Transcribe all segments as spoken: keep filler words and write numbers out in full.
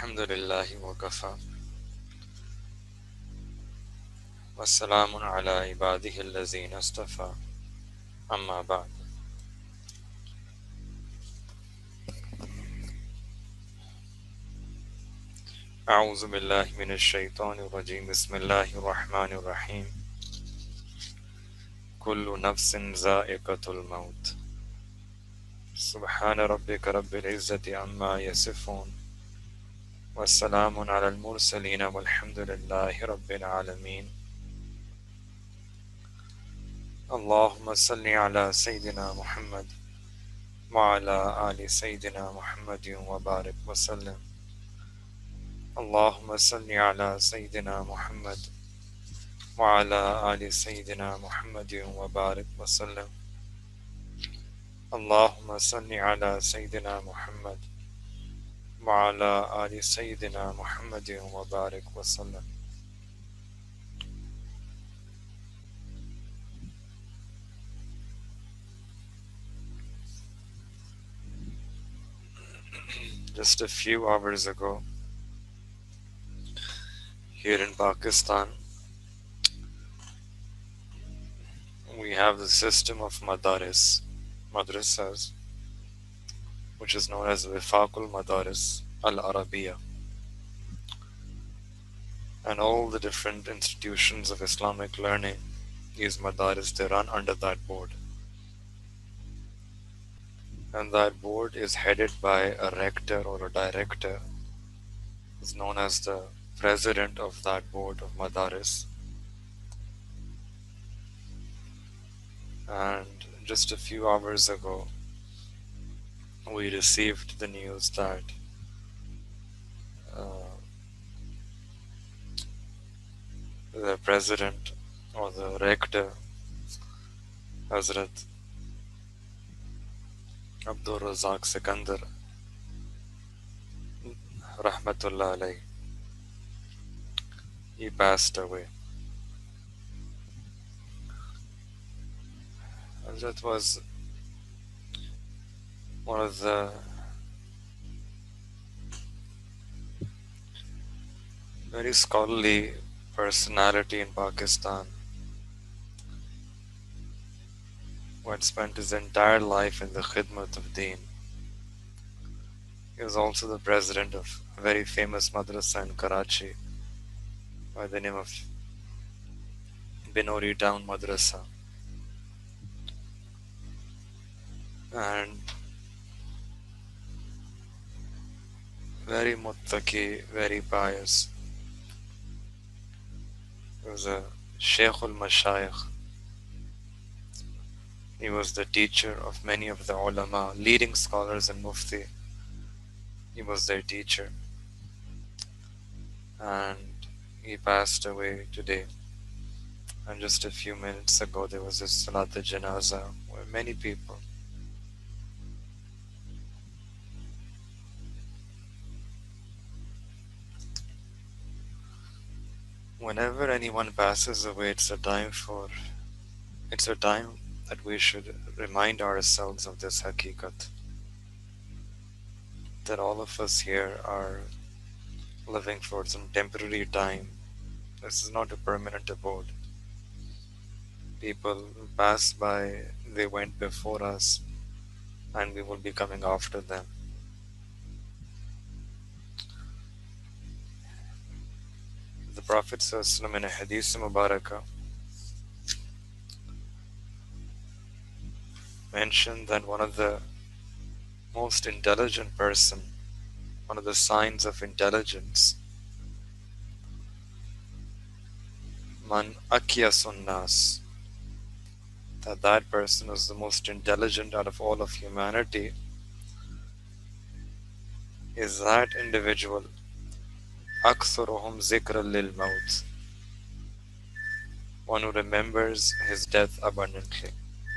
الحمد لله وكفى والسلام على عباده الذين اصطفى أما بعد. أعوذ بالله من الشيطان الرجيم. بسم الله الرحمن الرحيم. كل نفس ذائقة الموت. سبحان ربك رب العزة عما يصفون والسلام على المرسلين والحمد لله رب العالمين. اللهم صل على سيدنا محمد وعلى آل سيدنا محمد وبارك وسلم. اللهم صل على سيدنا محمد وعلى آل سيدنا محمد وبارك وسلم. اللهم صل على سيدنا محمد وعلى آل سيدنا محمد وبارك وسلم. Just a few hours ago, here in Pakistan, we have the system of madaris, madrasas, which is known as Wifaqul Madaris Al-Arabiya, and all the different institutions of Islamic learning, these madaris, they run under that board. And that board is headed by a rector or a director, is known as the president of that board of madaris. And just a few hours ago, we received the news that uh, the president or the rector, Hazrat Abdul Razak Sikandar, Rahmatullah alayhi, he passed away. And that was one of the very scholarly personality in Pakistan, who had spent his entire life in the khidmat of Deen. He was also the president of a very famous madrasa in Karachi by the name of Binori Town Madrasa. And very muttaqi, very pious. He was a Shaykh al-Mashayikh. He was the teacher of many of the ulama, leading scholars and mufti. He was their teacher. And he passed away today. And just a few minutes ago, there was a Salat al-Janaza where many people, whenever anyone passes away, it's a time for, it's a time that we should remind ourselves of this hakikat, that all of us here are living for some temporary time. This is not a permanent abode. People passed by, they went before us, and we will be coming after them. The Prophet ﷺ in a Hadith Mubarakah mentioned that one of the most intelligent person, one of the signs of intelligence, man akyasun nas, that that person is the most intelligent out of all of humanity, is that individual aktharuhum zikran lil maut, one who remembers his death abundantly.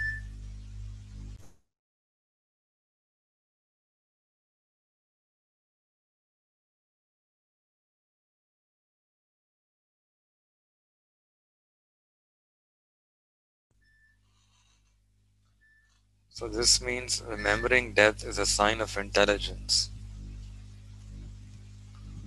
So this means remembering death is a sign of intelligence.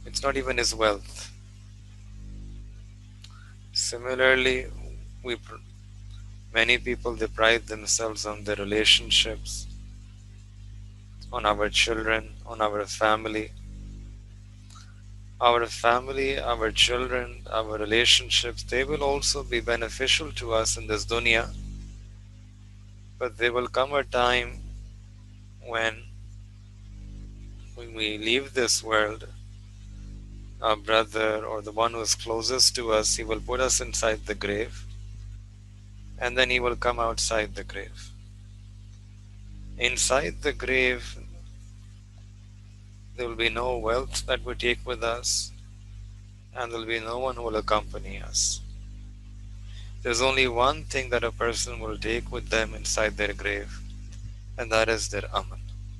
It's not even his wealth. Similarly, we pr- many people they pride themselves on their relationships, on our children, on our family. Our family, our children, our relationships, they will also be beneficial to us in this dunya, but there will come a time when, when we leave this world, our brother or the one who is closest to us, he will put us inside the grave and then he will come outside the grave. Inside the grave, there will be no wealth that we take with us, and there will be no one who will accompany us. There's only one thing that a person will take with them inside their grave, and that is their amal.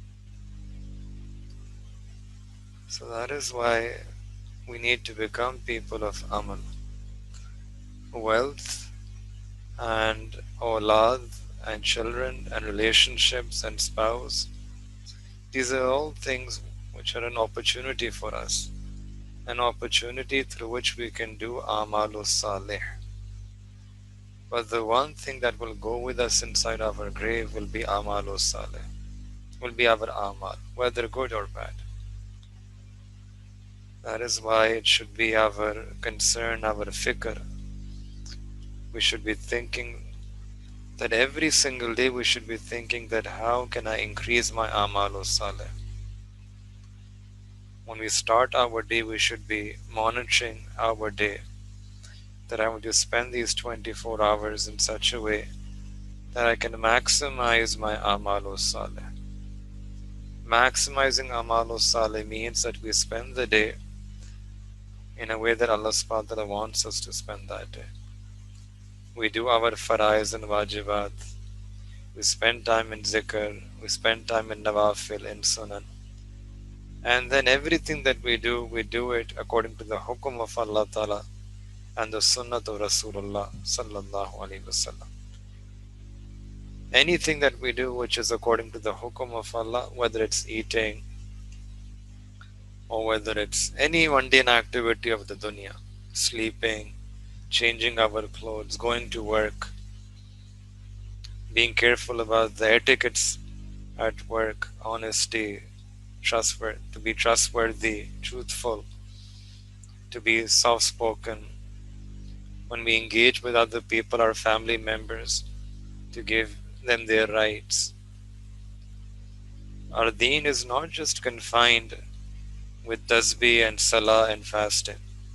So that is why we need to become people of amal. Wealth and awlad and children and relationships and spouse, these are all things which are an opportunity for us, an opportunity through which we can do amalus salih. But the one thing that will go with us inside our grave will be amalus salih, will be our amal, whether good or bad. That is why it should be our concern, our fikr. We should be thinking that every single day we should be thinking that how can I increase my amalus salih. When we start our day, we should be monitoring our day, that I want to spend these twenty-four hours in such a way that I can maximize my amalus salih. Maximizing amalus salih means that we spend the day in a way that Allah subhanahu wa ta'ala wants us to spend that day. We do our faraiz and wajibat. We spend time in zikr. We spend time in nawafil, in sunan. And then everything that we do, we do it according to the hukum of Allah Ta'ala and the sunnah of Rasulullah Sallallahu Alaihi Wasallam. Anything that we do which is according to the hukum of Allah, whether it's eating or whether it's any mundane activity of the dunya, sleeping, changing our clothes, going to work, being careful about the etiquettes at work, honesty, trustworthy, to be trustworthy, truthful, to be soft-spoken. When we engage with other people, our family members, to give them their rights. Our deen is not just confined with tasbih and salah and fasting.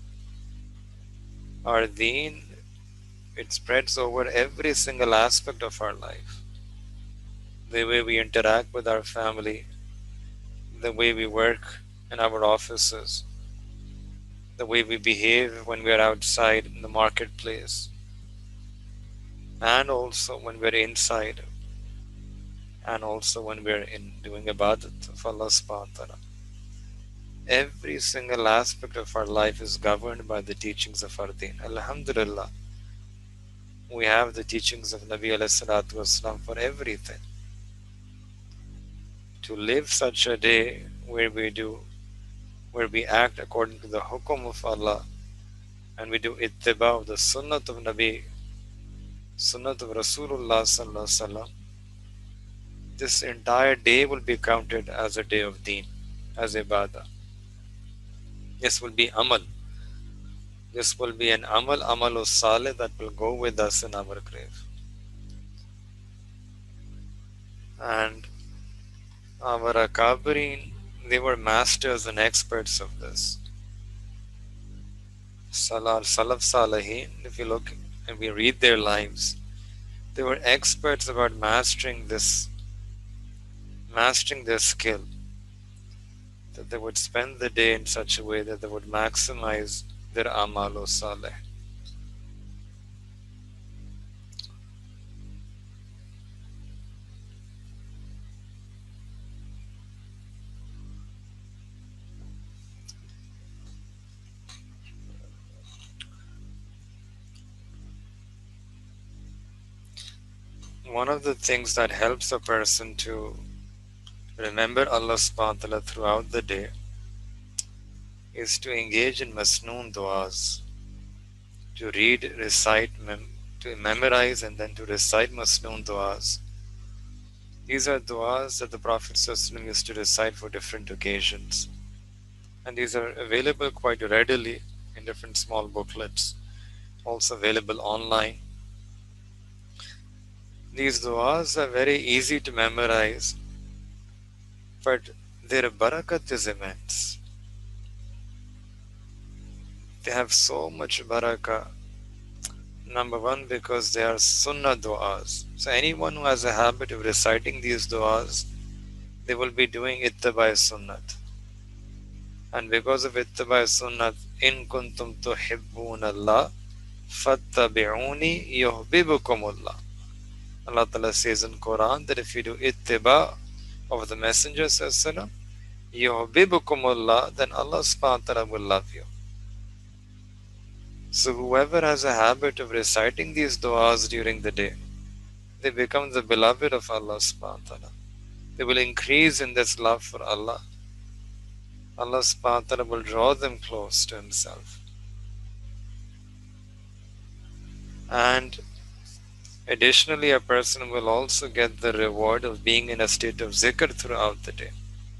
Our deen, it spreads over every single aspect of our life. The way we interact with our family, the way we work in our offices, the way we behave when we are outside in the marketplace, and also when we are inside, and also when we are in doing ibadat of Allah subhanahu wa ta'ala. Every single aspect of our life is governed by the teachings of our deen. Alhamdulillah, we have the teachings of Nabi alayhi salatu wasalam for everything. To live such a day where we do, where we act according to the hukum of Allah, and we do ittiba of the sunnah of Nabi, sunnah of Rasulullah sallallahu alaihi wasallam, this entire day will be counted as a day of deen, as ibadah. This will be amal. This will be an amal, amalus salih, that will go with us in our grave. And our akabirin, they were masters and experts of this. Salah, Salaf Salihin, if you look and we read their lives, they were experts about mastering this, mastering their skill. That they would spend the day in such a way that they would maximize their amalus salih. One of the things that helps a person to remember Allah subhanahu wa ta'ala throughout the day is to engage in masnoon du'as, to read, recite, mem- to memorize and then to recite masnoon du'as. These are du'as that the Prophet ﷺ used to recite for different occasions. And these are available quite readily in different small booklets, also available online. These du'as are very easy to memorize, but their barakat is immense. They have so much barakah. Number one, because they are sunnah du'as. So anyone who has a habit of reciting these du'as, they will be doing ittabai sunnat. And because of ittabai sunnat, in kuntum tuhibbun Allah, fattabi'uni yuhibbukumullah. Allah Ta'ala says in Quran that if you do ittiba of the Messenger Sallallahu yuhibbukumullah, then Allah subhanahu wa ta'ala will love you. So whoever has a habit of reciting these du'as during the day, they become the beloved of Allah subhanahu wa ta'ala. They will increase in this love for Allah. Allah subhanahu wa ta'ala will draw them close to Himself. And additionally, a person will also get the reward of being in a state of zikr throughout the day.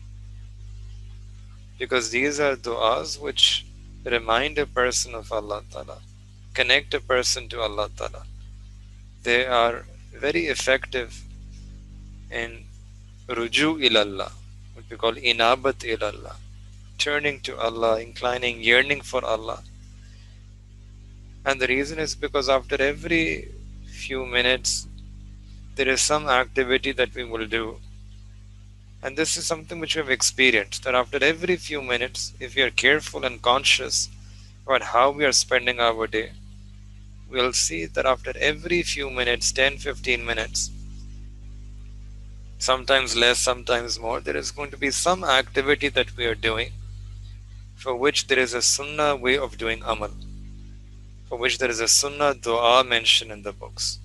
Because these are du'as which remind a person of Allah Ta'ala, connect a person to Allah Ta'ala. They are very effective in ruju ilallah, what we call inabat ilallah, turning to Allah, inclining, yearning for Allah. And the reason is because after every few minutes, there is some activity that we will do. And this is something which we have experienced, that after every few minutes, if we are careful and conscious about how we are spending our day, we'll see that after every few minutes, ten, fifteen minutes, sometimes less, sometimes more, there is going to be some activity that we are doing for which there is a sunnah way of doing amal, for which there is a sunnah dua mentioned in the books.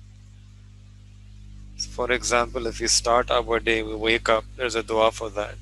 So for example, if we start our day, we wake up, there's a dua for that.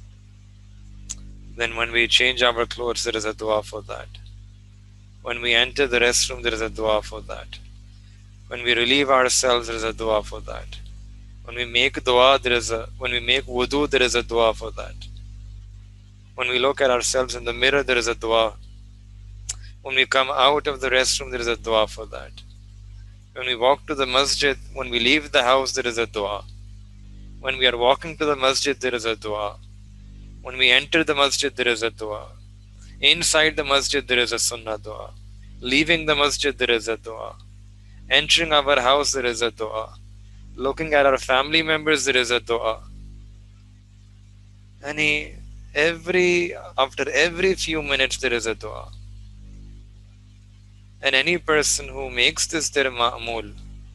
Then when we change our clothes, there is a dua for that. When we enter the restroom, there is a dua for that. When we relieve ourselves, there is a dua for that. When we make dua, there is a, when we make wudu, there is a dua for that. When we look at ourselves in the mirror, there is a dua. When we come out of the restroom, there is a dua for that. When we walk to the masjid, when we leave the house, there is a dua. When we are walking to the masjid, there is a dua. When we enter the masjid, there is a dua. Inside the masjid, there is a sunnah dua. Leaving the masjid, there is a dua. Entering our house, there is a dua. Looking at our family members, there is a dua. And he, every, after every few minutes, there is a dua. And any person who makes this their ma'mul,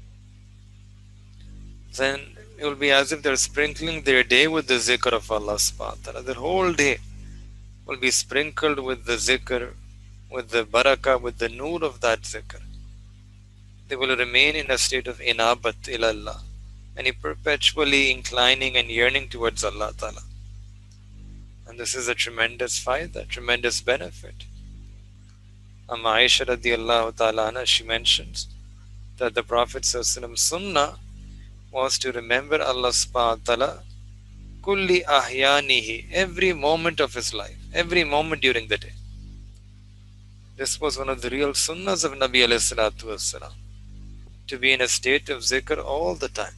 then it will be as if they're sprinkling their day with the zikr of Allah subhanahu wa ta'ala. Their whole day will be sprinkled with the zikr, with the barakah, with the noor of that zikr. They will remain in a state of inabat ilallah, and perpetually inclining and yearning towards Allah Ta'ala. And this is a tremendous fayda, tremendous benefit. Amma Aisha radiallahu ta'ala anha, she mentions that the Prophet Sallallahu sunnah was to remember Allah subhanahu wa ta'ala kulli ahyanihi, every moment of his life, every moment during the day. This was one of the real sunnahs of Nabi alayhi salatu wasalam, to be in a state of zikr all the time.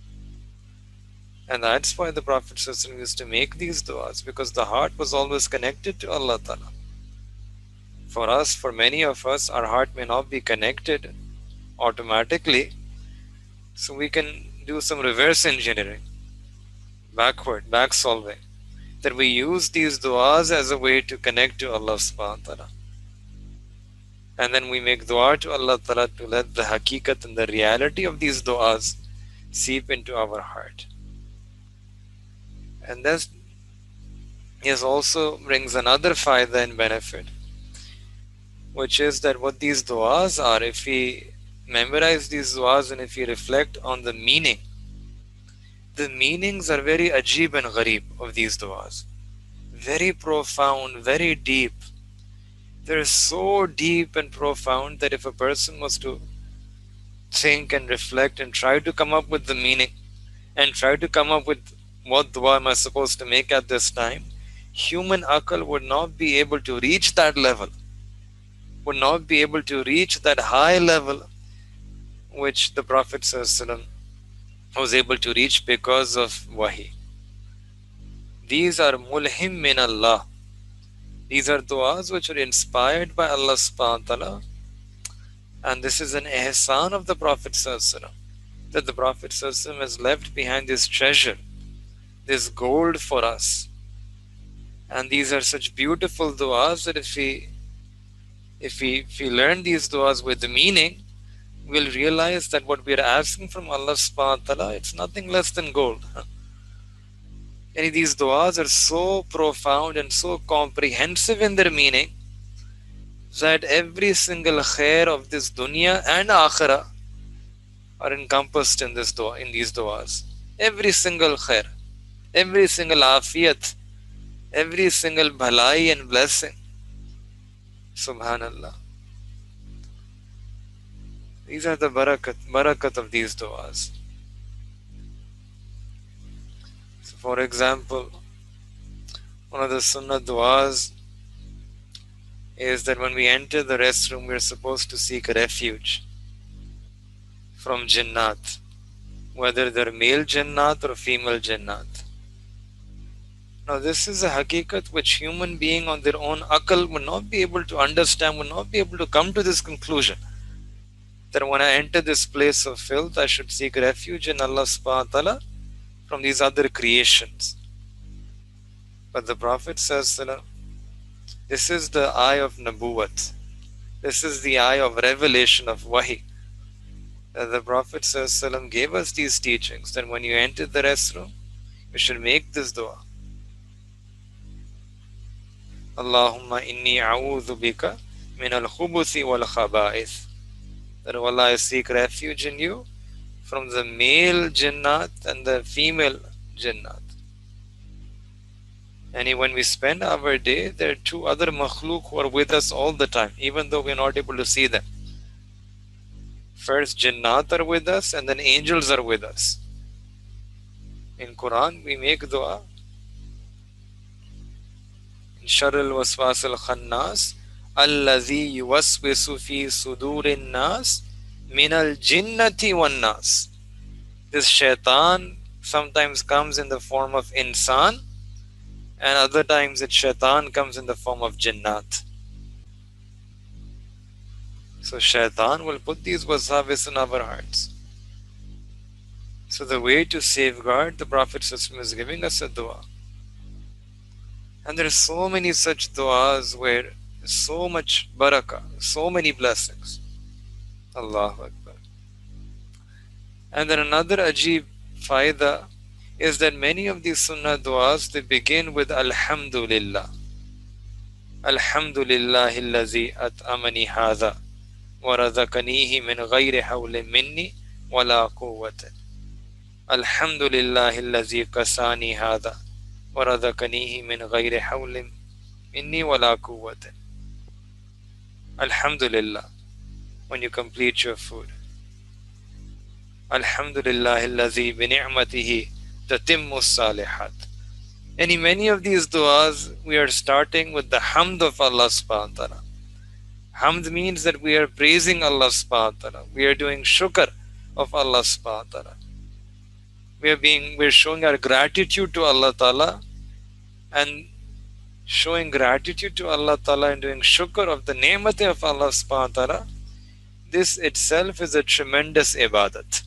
And that's why the Prophet ﷺ used to make these du'as, because the heart was always connected to Allah Ta'ala. For us, for many of us, our heart may not be connected automatically, so we can do some reverse engineering, backward, back solving, that we use these du'as as a way to connect to Allah subhanahu wa ta'ala. And then we make dua to Allah Ta'ala to let the haqiqat and the reality of these du'as seep into our heart. And this yes, also brings another fayda and benefit, which is that what these du'as are, if we memorize these du'as and if we reflect on the meaning, the meanings are very ajib and gharib of these du'as. very profound, very deep. They're so deep and profound that if a person was to think and reflect and try to come up with the meaning and try to come up with what dua am I supposed to make at this time, human akal would not be able to reach that level, would not be able to reach that high level which the Prophet ﷺ was able to reach because of wahi. These are mulhim min Allah. These are du'as which are inspired by Allah subhanahu wa ta'ala, and this is an ihsan of the Prophet ﷺ, that the Prophet ﷺ has left behind this treasure, this gold for us. And these are such beautiful du'as that if we if we if we learn these du'as with the meaning, we'll realize that what we are asking from Allah subhanahu wa ta'ala, it's nothing less than gold. And these du'as are so profound and so comprehensive in their meaning that every single khair of this dunya and akhirah are encompassed in this dua, in these du'as. Every single khair, every single afiyat, every single bhalai and blessing. Subhanallah. These are the barakat, barakat of these du'as. So for example, one of the sunnah du'as is that when we enter the restroom, we are supposed to seek refuge from jinnat, whether they're male jinnat or female jinnat. Now this is a hakikat which human being on their own akal would not be able to understand, would not be able to come to this conclusion, that when I enter this place of filth, I should seek refuge in Allah subhanahu wa ta'ala from these other creations. But the Prophet says, this is the eye of Nabuwat. This is the eye of revelation of wahi. That the Prophet says, gave us these teachings, that when you enter the restroom, you should make this dua. Allahumma inni a'udhu bika min al-khubuthi wal-khaba'ith. That oh Allah, I seek refuge in you from the male jinnat and the female jinnat. And when we spend our day, there are two other makhluk who are with us all the time, even though we are not able to see them. First, jinnat are with us, and then angels are with us. In Quran, we make dua. In Sharr al-Waswas al-Khannas, Allazi yuwaswisu fi sudurin nas minal jinnati wan nas. This shaitan sometimes comes in the form of insan, and other times its shaitan comes in the form of jinnat. So shaitan will put these wasawis in our hearts. So the way to safeguard, the Prophet is giving us a dua. And there are so many such duas where so much barakah, so many blessings. Allahu Akbar. And then another ajib faida is that many of these sunnah duas, they begin with Alhamdulillah. Alhamdulillahi allazi at'amani hadha wa razaqanihi min ghayri hawlin minni wa la quwwatin. Alhamdulillahi allazi kasani hadha wa razaqanihi min ghayri hawlin minni wa la quwwatin. Alhamdulillah, when you complete your food. Alhamdulillah allazi bi ni'matihi tatimmu salihat. And in many of these du'as, we are starting with the hamd of Allah subhanahu wa ta'ala. Hamd means that we are praising Allah subhanahu wa ta'ala. We are doing shukr of Allah subhanahu wa ta'ala. We are being, we are showing our gratitude to Allah ta'ala, and showing gratitude to Allah ta'ala and doing shukr of the ni'mat of Allah subhanahu wa ta'ala. This itself is a tremendous ibadat.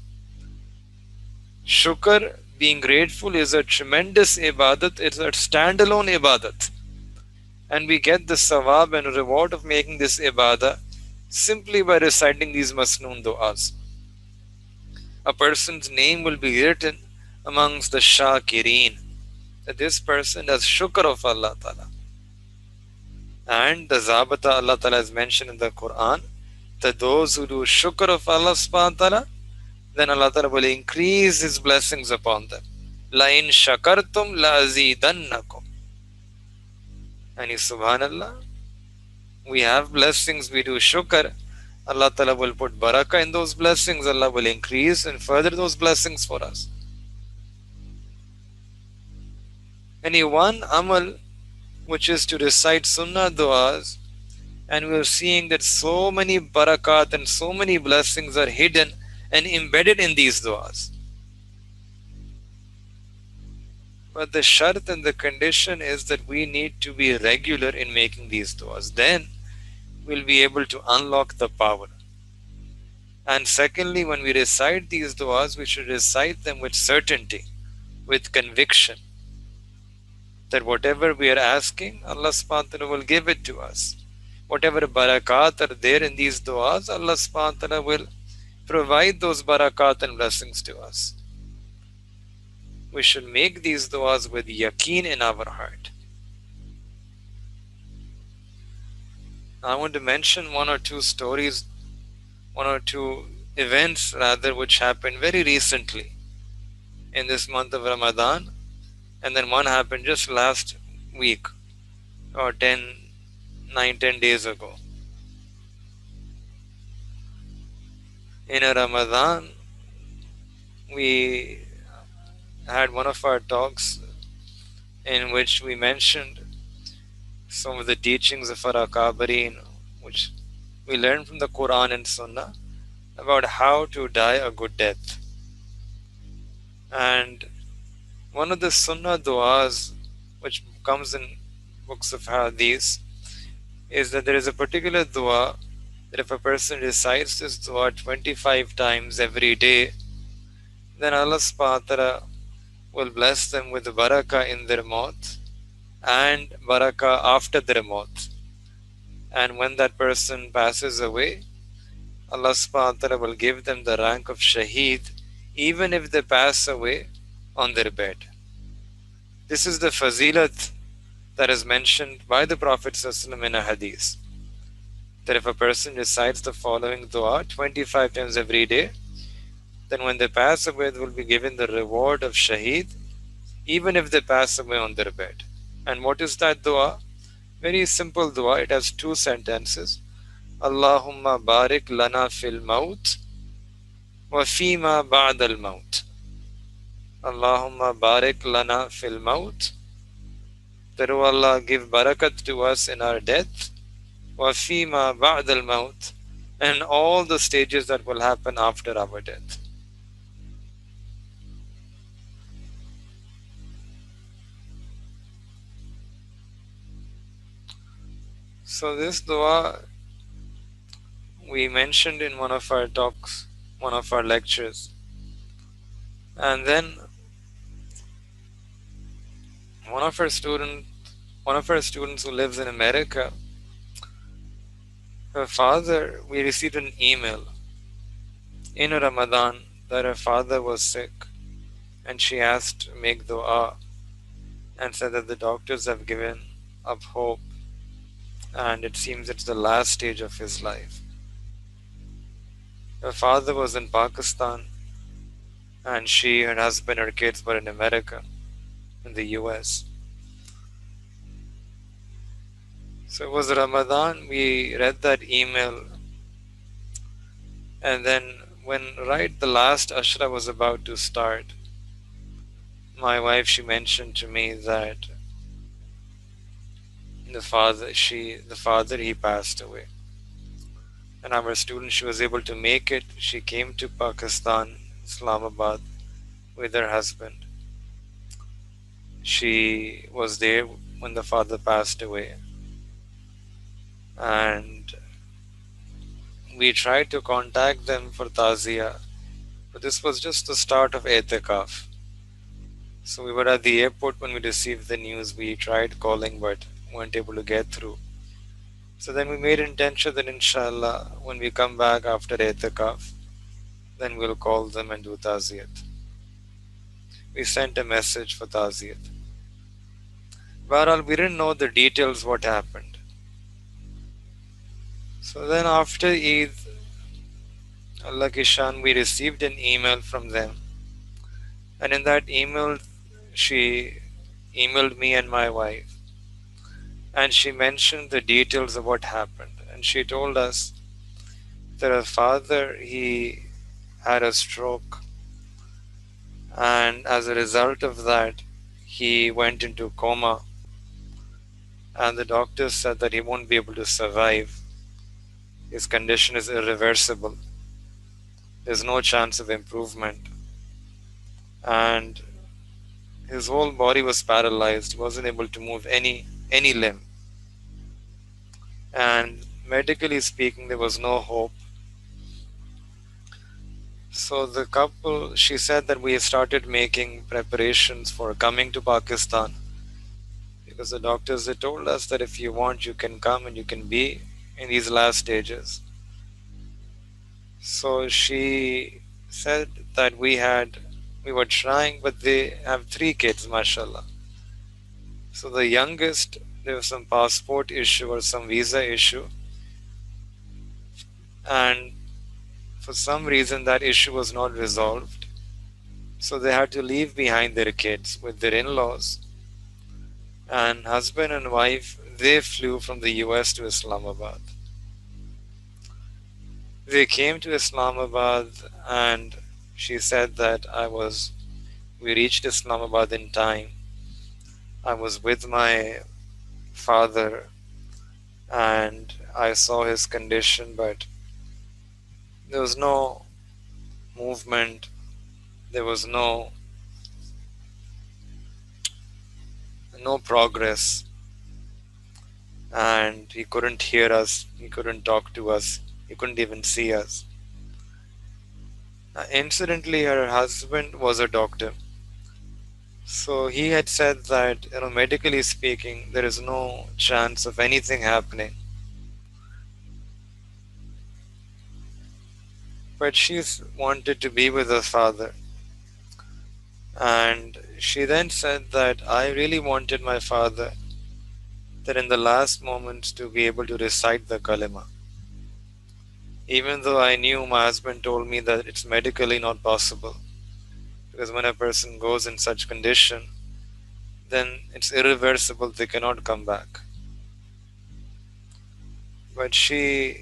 Shukr, being grateful, is a tremendous ibadat. It's a standalone ibadat. And we get the sawab and reward of making this ibadah simply by reciting these masnoon du'as. A person's name will be written amongst the shakireen, that this person does shukr of Allah ta'ala. And the zabata Allah ta'ala has mentioned in the Quran, that those who do shukr of Allah subhanahu wa ta'ala, then Allah ta'ala will increase His blessings upon them. La in shakartum la azidannakum. And you, subhanallah, we have blessings, we do shukr. Allah Ta'ala will put barakah in those blessings. Allah will increase and further those blessings for us. Any one amal, which is to recite sunnah du'as, and we are seeing that so many barakat and so many blessings are hidden and embedded in these du'as. But the shart and the condition is that we need to be regular in making these du'as. Then we'll be able to unlock the power. And secondly, when we recite these du'as, we should recite them with certainty, with conviction, that whatever we are asking, Allah subhanahu wa ta'ala will give it to us. Whatever barakat are there in these du'as, Allah subhanahu wa ta'ala will provide those barakat and blessings to us. We should make these du'as with yaqeen in our heart. I want to mention one or two stories, one or two events rather, which happened very recently in this month of Ramadan, and then one happened just last week or ten, nine, ten days ago. In a Ramadan, we had one of our talks in which we mentioned some of the teachings of our Akabarin, which we learned from the Quran and Sunnah, about how to die a good death. And one of the Sunnah du'as, which comes in books of Hadith, is that there is a particular du'a that if a person recites this du'a twenty-five times every day, then Allah subhanahu wa ta'ala will bless them with barakah in their maut and barakah after their maut. And when that person passes away, Allah subhanahu wa ta'ala will give them the rank of shaheed, even if they pass away on their bed. This is the fazilat that is mentioned by the Prophet ﷺ in a hadith, that if a person recites the following dua twenty-five times every day, then when they pass away, they will be given the reward of shaheed, even if they pass away on their bed. And what is that dua? Very simple dua. It has two sentences. Allahumma barik lana fil maut wa fima ba'd al maut. Allahumma barik lana fil maut. That, O Allah, give barakat to us in our death, wa fima ba'd al maut, and all the stages that will happen after our death. So this dua we mentioned in one of our talks, one of our lectures. And then one of our student, one of our students who lives in America, her father, we received an email in Ramadan that her father was sick, and she asked to make dua and said that the doctors have given up hope, and it seems it's the last stage of his life. Her father was in Pakistan, and she, her husband, her kids were in America, in the U S. So it was Ramadan, we read that email, and then when right the last Ashra was about to start, my wife, she mentioned to me that the father, she, the father, he passed away. And our student, she was able to make it. She came to Pakistan, Islamabad, with her husband. She was there when the father passed away. And we tried to contact them for Tazia, but this was just the start of Etikaf. So we were at the airport when we received the news. We tried calling, but weren't able to get through. So then we made intention that inshallah, when we come back after Etikaf, then we'll call them and do Taziyat. We sent a message for Taziyat. But we didn't know the details what happened. So then after Eid, Allah Kishan, we received an email from them. And in that email, she emailed me and my wife. and she mentioned the details of what happened. And she told us that her father, he had a stroke, and as a result of that, he went into coma, and the doctors said that he won't be able to survive. His condition is irreversible. There's no chance of improvement. And his whole body was paralyzed. He wasn't able to move any any limb. And medically speaking, there was no hope. So the couple, she said that we started making preparations for coming to Pakistan, because the doctors had told us that if you want, you can come and you can be in these last stages. So she said that we had, we were trying, but they have three kids, mashallah. So the youngest, there was some passport issue or some visa issue, and for some reason that issue was not resolved. So they had to leave behind their kids with their in-laws, and husband and wife, they flew from the U S to Islamabad. They came to Islamabad, and she said that I was, we reached Islamabad in time. I was with my father and I saw his condition, but there was no movement, there was no no progress, and he couldn't hear us, he couldn't talk to us, he couldn't even see us. Uh, incidentally, her husband was a doctor, so he had said that, you know, medically speaking, there is no chance of anything happening. But she wanted to be with her father. And she then said that I really wanted my father, that in the last moments, to be able to recite the kalima. Even though I knew my husband told me that it's medically not possible. Because when a person goes in such condition, then it's irreversible, they cannot come back. But she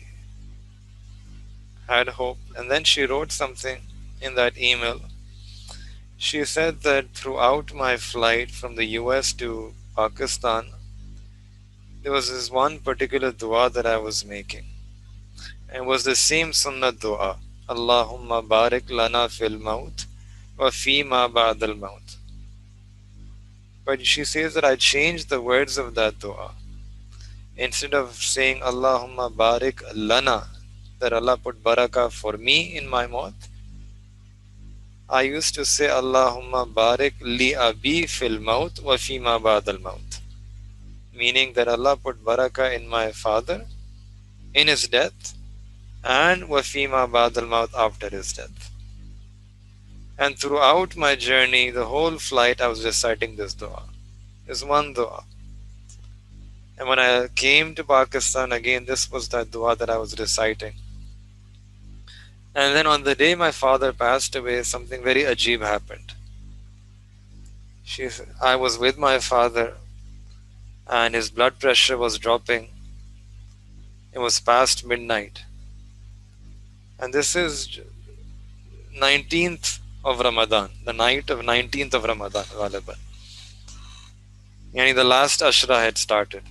had hope, and then she wrote something in that email. She said that throughout my flight from the U S to Pakistan, there was this one particular dua that I was making. And it was the same sunnah dua. Allahumma barik lana fil maut wa fi ma ba'dal maut. But she says that I changed the words of that dua. Instead of saying Allahumma barik lana, that Allah put barakah for me in my maut, I used to say Allahumma barik li abi fil maut wa fi ma ba'dal maut. Meaning that Allah put barakah in my father, in his death, and wa fi ma ba'dal maut, after his death. And throughout my journey, the whole flight, I was reciting this dua. This one dua. And when I came to Pakistan again, this was the dua that I was reciting. And then on the day my father passed away, something very ajib happened. She, I was with my father, and his blood pressure was dropping. It was past midnight. And this is nineteenth of Ramadan, the night of nineteenth of Ramadan, Ghaliban. Yani the last Ashra had started.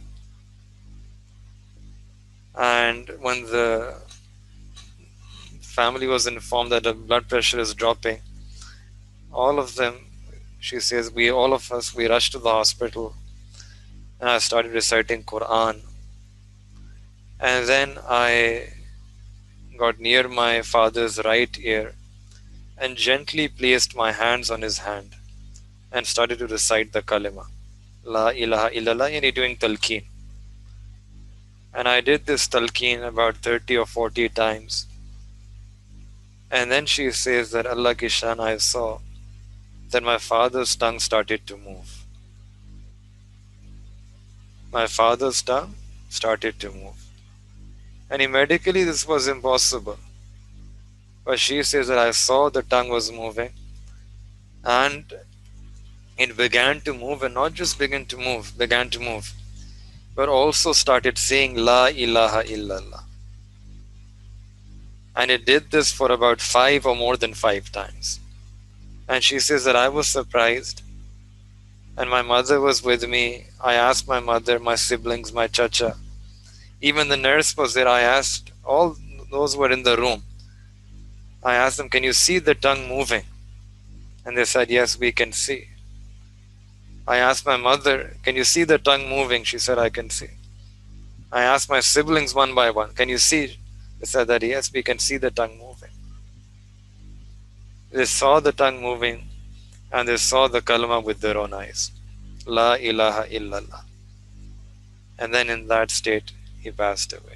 And when the family was informed that the blood pressure is dropping, all of them, she says, we, all of us, we rushed to the hospital, and I started reciting Quran. And then I got near my father's right ear and gently placed my hands on his hand and started to recite the kalima, La ilaha illallah, yani doing talqeen. And I did this talqeen about thirty or forty times. And then she says that Allah ki shan, I saw that my father's tongue started to move. My father's tongue started to move. And medically this was impossible. But she says that I saw the tongue was moving, and it began to move, and not just began to move, began to move. but also started saying La ilaha illallah. And it did this for about five or more than five times. And she says that I was surprised. And my mother was with me. I asked my mother, my siblings, my chacha. Even the nurse was there. I asked all those who were in the room. I asked them, can you see the tongue moving? And they said, yes, we can see. I asked my mother, can you see the tongue moving? She said, I can see. I asked my siblings one by one, can you see? They said that, yes, we can see the tongue moving. They saw the tongue moving and they saw the kalma with their own eyes. La ilaha illallah. And then in that state, he passed away.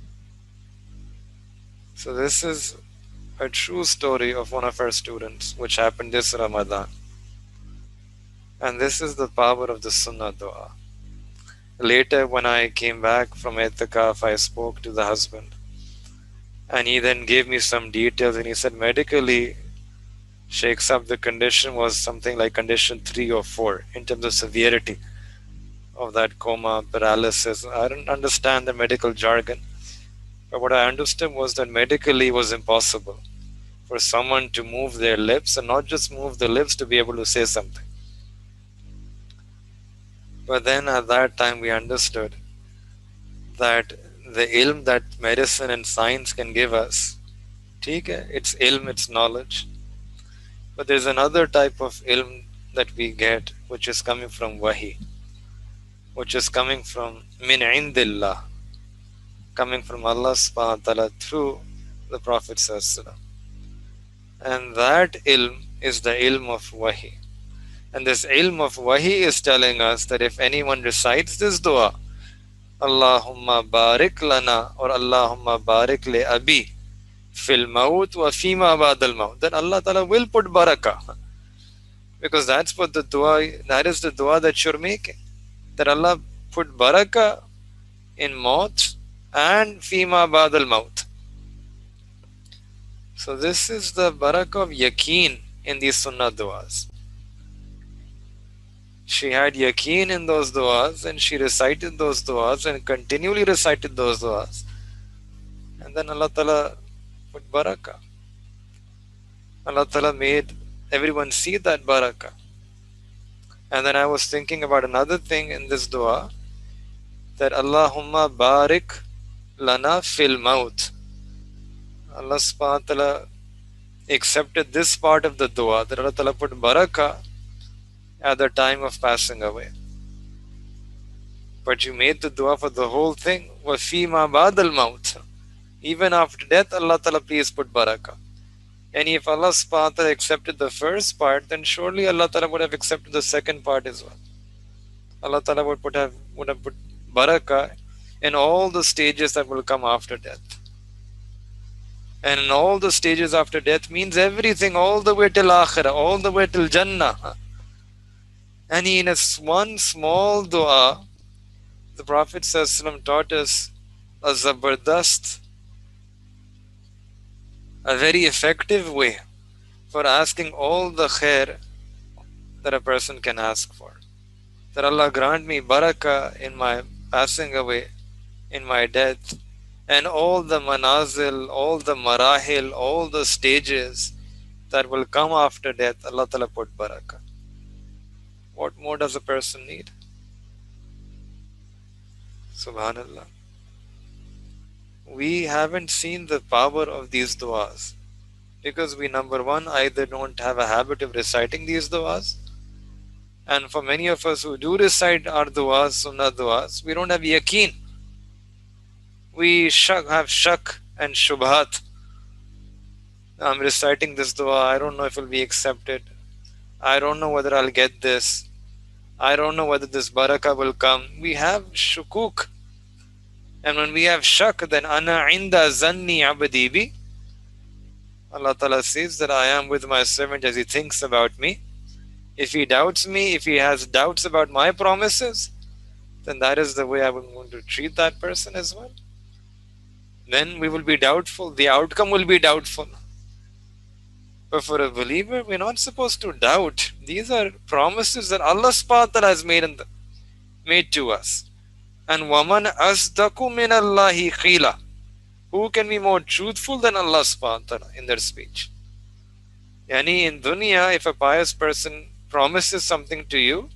So this is a true story of one of our students, which happened this Ramadan. And this is the power of the Sunnah Dua. Later, when I came back from I'tikaf, I spoke to the husband. And he then gave me some details and he said, medically, Sheikh Sahib, the condition was something like condition three or four in terms of severity of that coma, paralysis. I don't understand the medical jargon. But what I understood was that medically it was impossible for someone to move their lips, and not just move the lips, to be able to say something. But then at that time we understood that the ilm that medicine and science can give us, it's ilm, it's knowledge. But there's another type of ilm that we get, which is coming from wahi, which is coming from min indillah, coming from Allah subhanahu wa ta'ala through the Prophet sallallahu alaihi wasallam. And that ilm is the ilm of wahi. And this ilm of wahi is telling us that if anyone recites this dua, Allahumma barik lana or Allahumma barik li abi fil maut wa fima ba'dal maut, then Allah Ta'ala will put barakah. Because that's what the dua, that is the dua that you're making. That Allah put barakah in maut and fima ba'dal maut. So this is the barakah of yaqeen in these sunnah duas. She had yaqeen in those duas and she recited those duas and continually recited those duas. And then Allah Ta'ala put barakah. Allah Ta'ala made everyone see that barakah. And then I was thinking about another thing in this dua, that Allahumma barik lana fil maut. Allah subhanahu wa ta'ala accepted this part of the dua, that Allah Ta'ala put barakah at the time of passing away. But you made the dua for the whole thing. Wa fima ba'dal maut. Even after death, Allah Ta'ala please put barakah. And if Allah subhanahu wa ta'ala accepted the first part, then surely Allah Ta'ala would have accepted the second part as well. Allah Ta'ala would, put have, would have put barakah in all the stages that will come after death. And in all the stages after death means everything, all the way till akhirah, all the way till Jannah. And in a one small dua, the Prophet ﷺ taught us a zabardast, a very effective way for asking all the khair that a person can ask for. That Allah grant me barakah in my passing away, in my death, and all the manazil, all the marahil, all the stages that will come after death, Allah Ta'ala put barakah. What more does a person need? Subhanallah. We haven't seen the power of these du'as because we, number one, either don't have a habit of reciting these du'as, and for many of us who do recite our du'as, sunnah du'as, we don't have yaqeen. We shak, have shak and shubhat. I'm reciting this dua, I don't know if it will be accepted. I don't know whether I'll get this. I don't know whether this barakah will come. We have shukuk. And when we have shak, then ana inda zanni abdi bi. Allah Ta'ala says that I am with my servant as he thinks about me. If he doubts me, if he has doubts about my promises, then that is the way I would want to treat that person as well. Then we will be doubtful. The outcome will be doubtful. But for a believer, we're not supposed to doubt. These are promises that Allah subhanahu wa ta'ala has made, in the, made to us. And waman asdaqu min Allahi qila. Who can be more truthful than Allah subhanahu wa ta'ala in their speech? Yani in dunya, if a pious person promises something to you,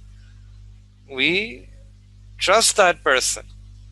we trust that person.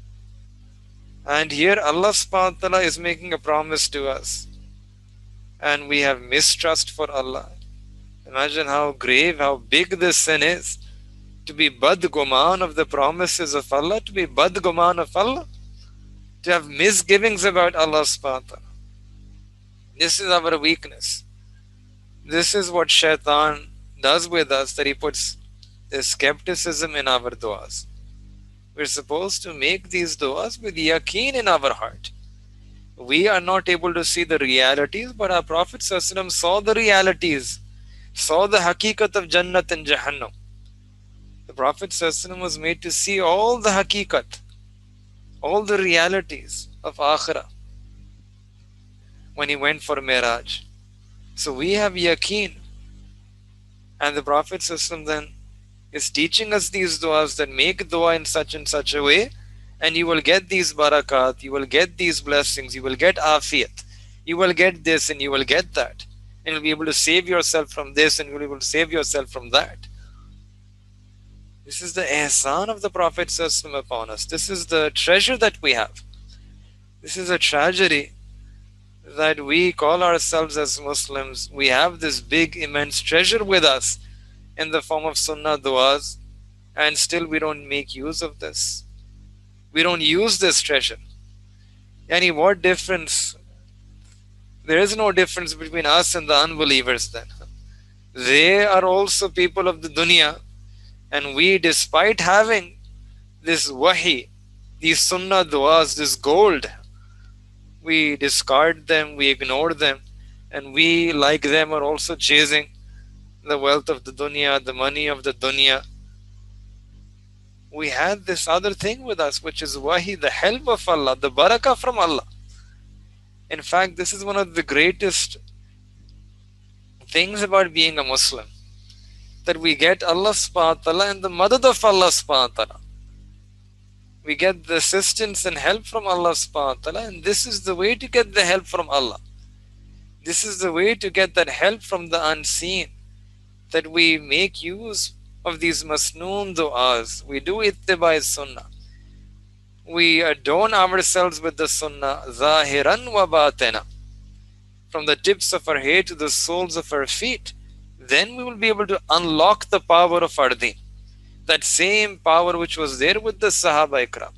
And here Allah subhanahu wa ta'ala is making a promise to us. And we have mistrust for Allah. Imagine how grave, how big this sin is. To be badguman of the promises of Allah, to be badguman of Allah, to have misgivings about Allah subhanahu wa ta'ala. This is our weakness. This is what shaitan does with us, that he puts this skepticism in our du'as. We're supposed to make these du'as with yaqeen in our heart. We are not able to see the realities, but our Prophet ﷺ saw the realities, saw the haqiqat of Jannat and Jahannam. The Prophet ﷺ was made to see all the haqiqat, all the realities of Akhirah when he went for Miraj. So we have yaqeen. And the Prophet ﷺ then is teaching us these du'as, that make dua in such and such a way, and you will get these barakat, you will get these blessings, you will get afiyat, you will get this and you will get that. And you'll be able to save yourself from this and you'll be able to save yourself from that. This is the ihsan of the Prophet ﷺ upon us. This is the treasure that we have. This is a tragedy that we call ourselves as Muslims. We have this big, immense treasure with us in the form of sunnah du'as, and still we don't make use of this. We don't use this treasure. Yani, what difference? There is no difference between us and the unbelievers then. They are also people of the dunya, and we, despite having this wahi, these sunnah du'as, this gold, we discard them, we ignore them, and we, like them, are also chasing the wealth of the dunya, the money of the dunya. We had this other thing with us, which is wahi, the help of Allah, the barakah from Allah. In fact, this is one of the greatest things about being a Muslim, that we get Allah subhanahu wa ta'ala and the madad of Allah subhanahu wa ta'ala. We get the assistance and help from Allah subhanahu wa ta'ala, and this is the way to get the help from Allah. This is the way to get that help from the unseen, that we make use of these masnoon du'as. We do ittiba sunnah. We adorn ourselves with the sunnah, zahiran wa batina, from the tips of our head to the soles of our feet. Then we will be able to unlock the power of our deen. That same power which was there with the Sahaba Ikram.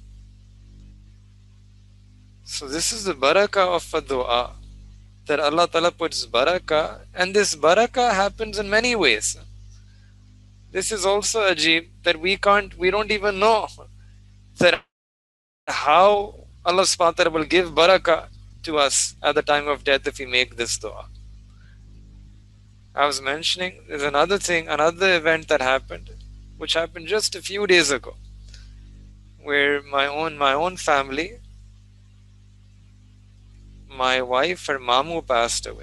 So this is the barakah of a dua, that Allah Ta'ala puts barakah, and this barakah happens in many ways. This is also ajib, that we can't, we don't even know that how Allah subhanahu wa ta'ala will give barakah to us at the time of death if we make this dua. I was mentioning, there's another thing, another event that happened, which happened just a few days ago, where my own my own family, my wife, her mamu passed away.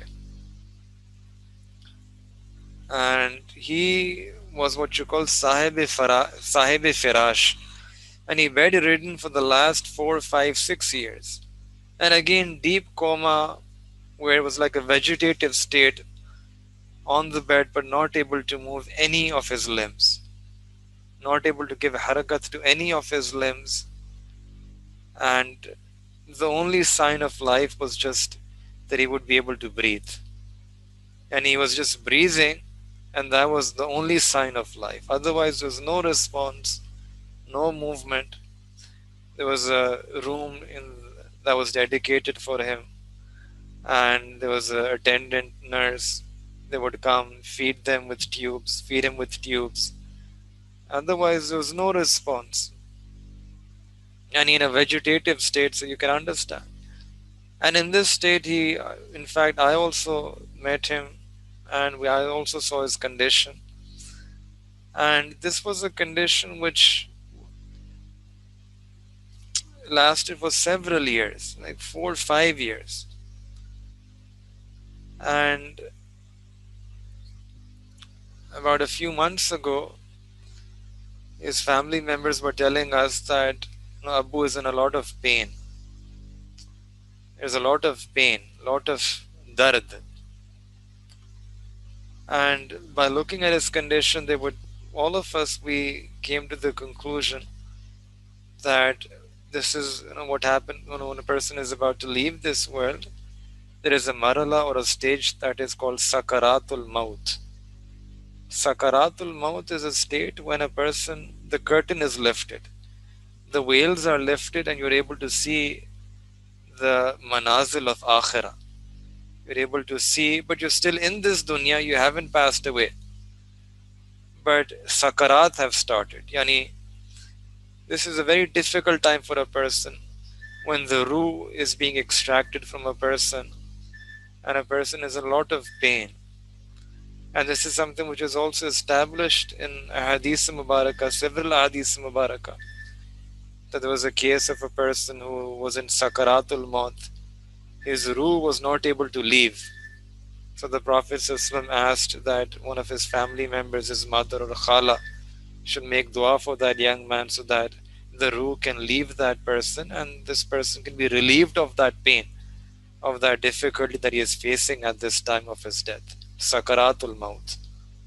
And he was what you call Sahib-e Firash. And he bedridden for the last four, five, six years. And again, deep coma, where it was like a vegetative state on the bed, but not able to move any of his limbs. Not able to give harakat to any of his limbs. And the only sign of life was just that he would be able to breathe. And he was just breathing, and that was the only sign of life. Otherwise, there was no response, no movement. There was a room in, that was dedicated for him, and there was an attendant nurse. They would come, feed them with tubes, feed him with tubes. Otherwise, there was no response. And in a vegetative state, so you can understand. And in this state, he, in fact, I also met him, and we, I also saw his condition. And this was a condition which lasted for several years, like four or five years. And about a few months ago, his family members were telling us that Abu is in a lot of pain. There's a lot of pain, lot of dard. And by looking at his condition, they would, all of us, we came to the conclusion that this is, you know, what happened when, when a person is about to leave this world. There is a marala or a stage that is called Sakaratul Maut. Sakaratul Maut is a state when a person, the curtain is lifted, the veils are lifted, and you're able to see the manazil of Akhirah. You're able to see, but you're still in this dunya, you haven't passed away. But Sakarat have started. Yani, this is a very difficult time for a person when the ruh is being extracted from a person and a person is in a lot of pain. And this is something which is also established in Hadith Mubarakah, several Hadith Mubarakah, that there was a case of a person who was in Sakaratul Maut. His ruh was not able to leave. So the Prophet ﷺ asked that one of his family members, his mother or khala, should make dua for that young man so that the ruh can leave that person and this person can be relieved of that pain, of that difficulty that he is facing at this time of his death. Sakaratul Maut.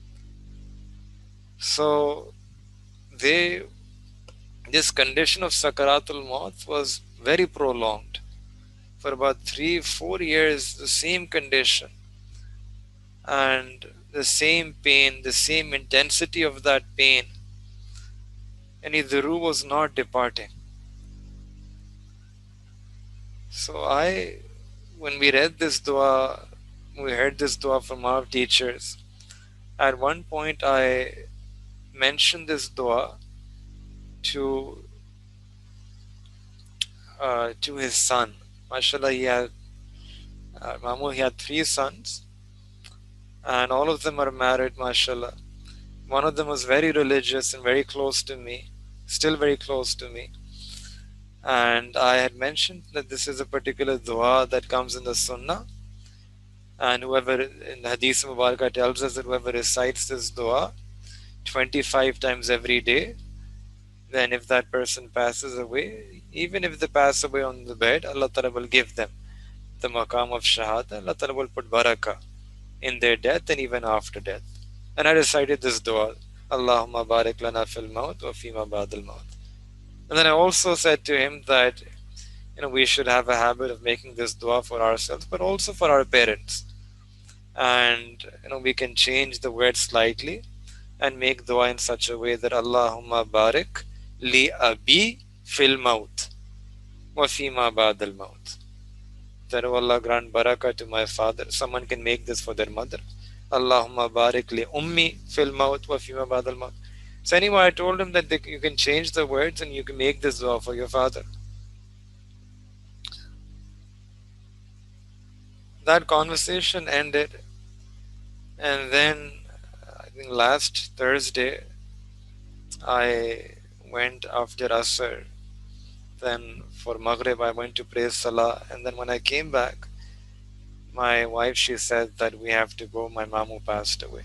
So they, this condition of Sakaratul Maut was very prolonged. For about three, four years, the same condition and the same pain, the same intensity of that pain, and the ruh was not departing. So I, when we read this dua, we heard this dua from our teachers, at one point I mentioned this dua to uh, to his son. MashaAllah, he had, uh, Mamu, he had three sons, and all of them are married, MashaAllah. One of them was very religious and very close to me, still very close to me. And I had mentioned that this is a particular dua that comes in the Sunnah. And whoever, in the Hadith Mubarakah tells us that whoever recites this dua twenty-five times every day, then if that person passes away, even if they pass away on the bed, Allah Ta'ala will give them the maqam of shahada. Allah Ta'ala will put barakah in their death and even after death. And I recited this dua, Allahumma barik lana fil maut wa fima ba'dal maut. And then I also said to him that, you know, we should have a habit of making this dua for ourselves, but also for our parents. And, you know, we can change the word slightly and make dua in such a way that Allahumma barik li abi fil maut wa fima ba'dal maut. That, oh Allah, grant barakah to my father. Someone can make this for their mother. Allahumma barik li ummi fil maut wa fima ba'dal maut. So anyway, I told him that they, you can change the words and you can make this dua for your father. That conversation ended, and then I think last Thursday I went after Asr. Then for Maghrib I went to pray Salah, and then when I came back, my wife, she said that we have to go, my mamu passed away.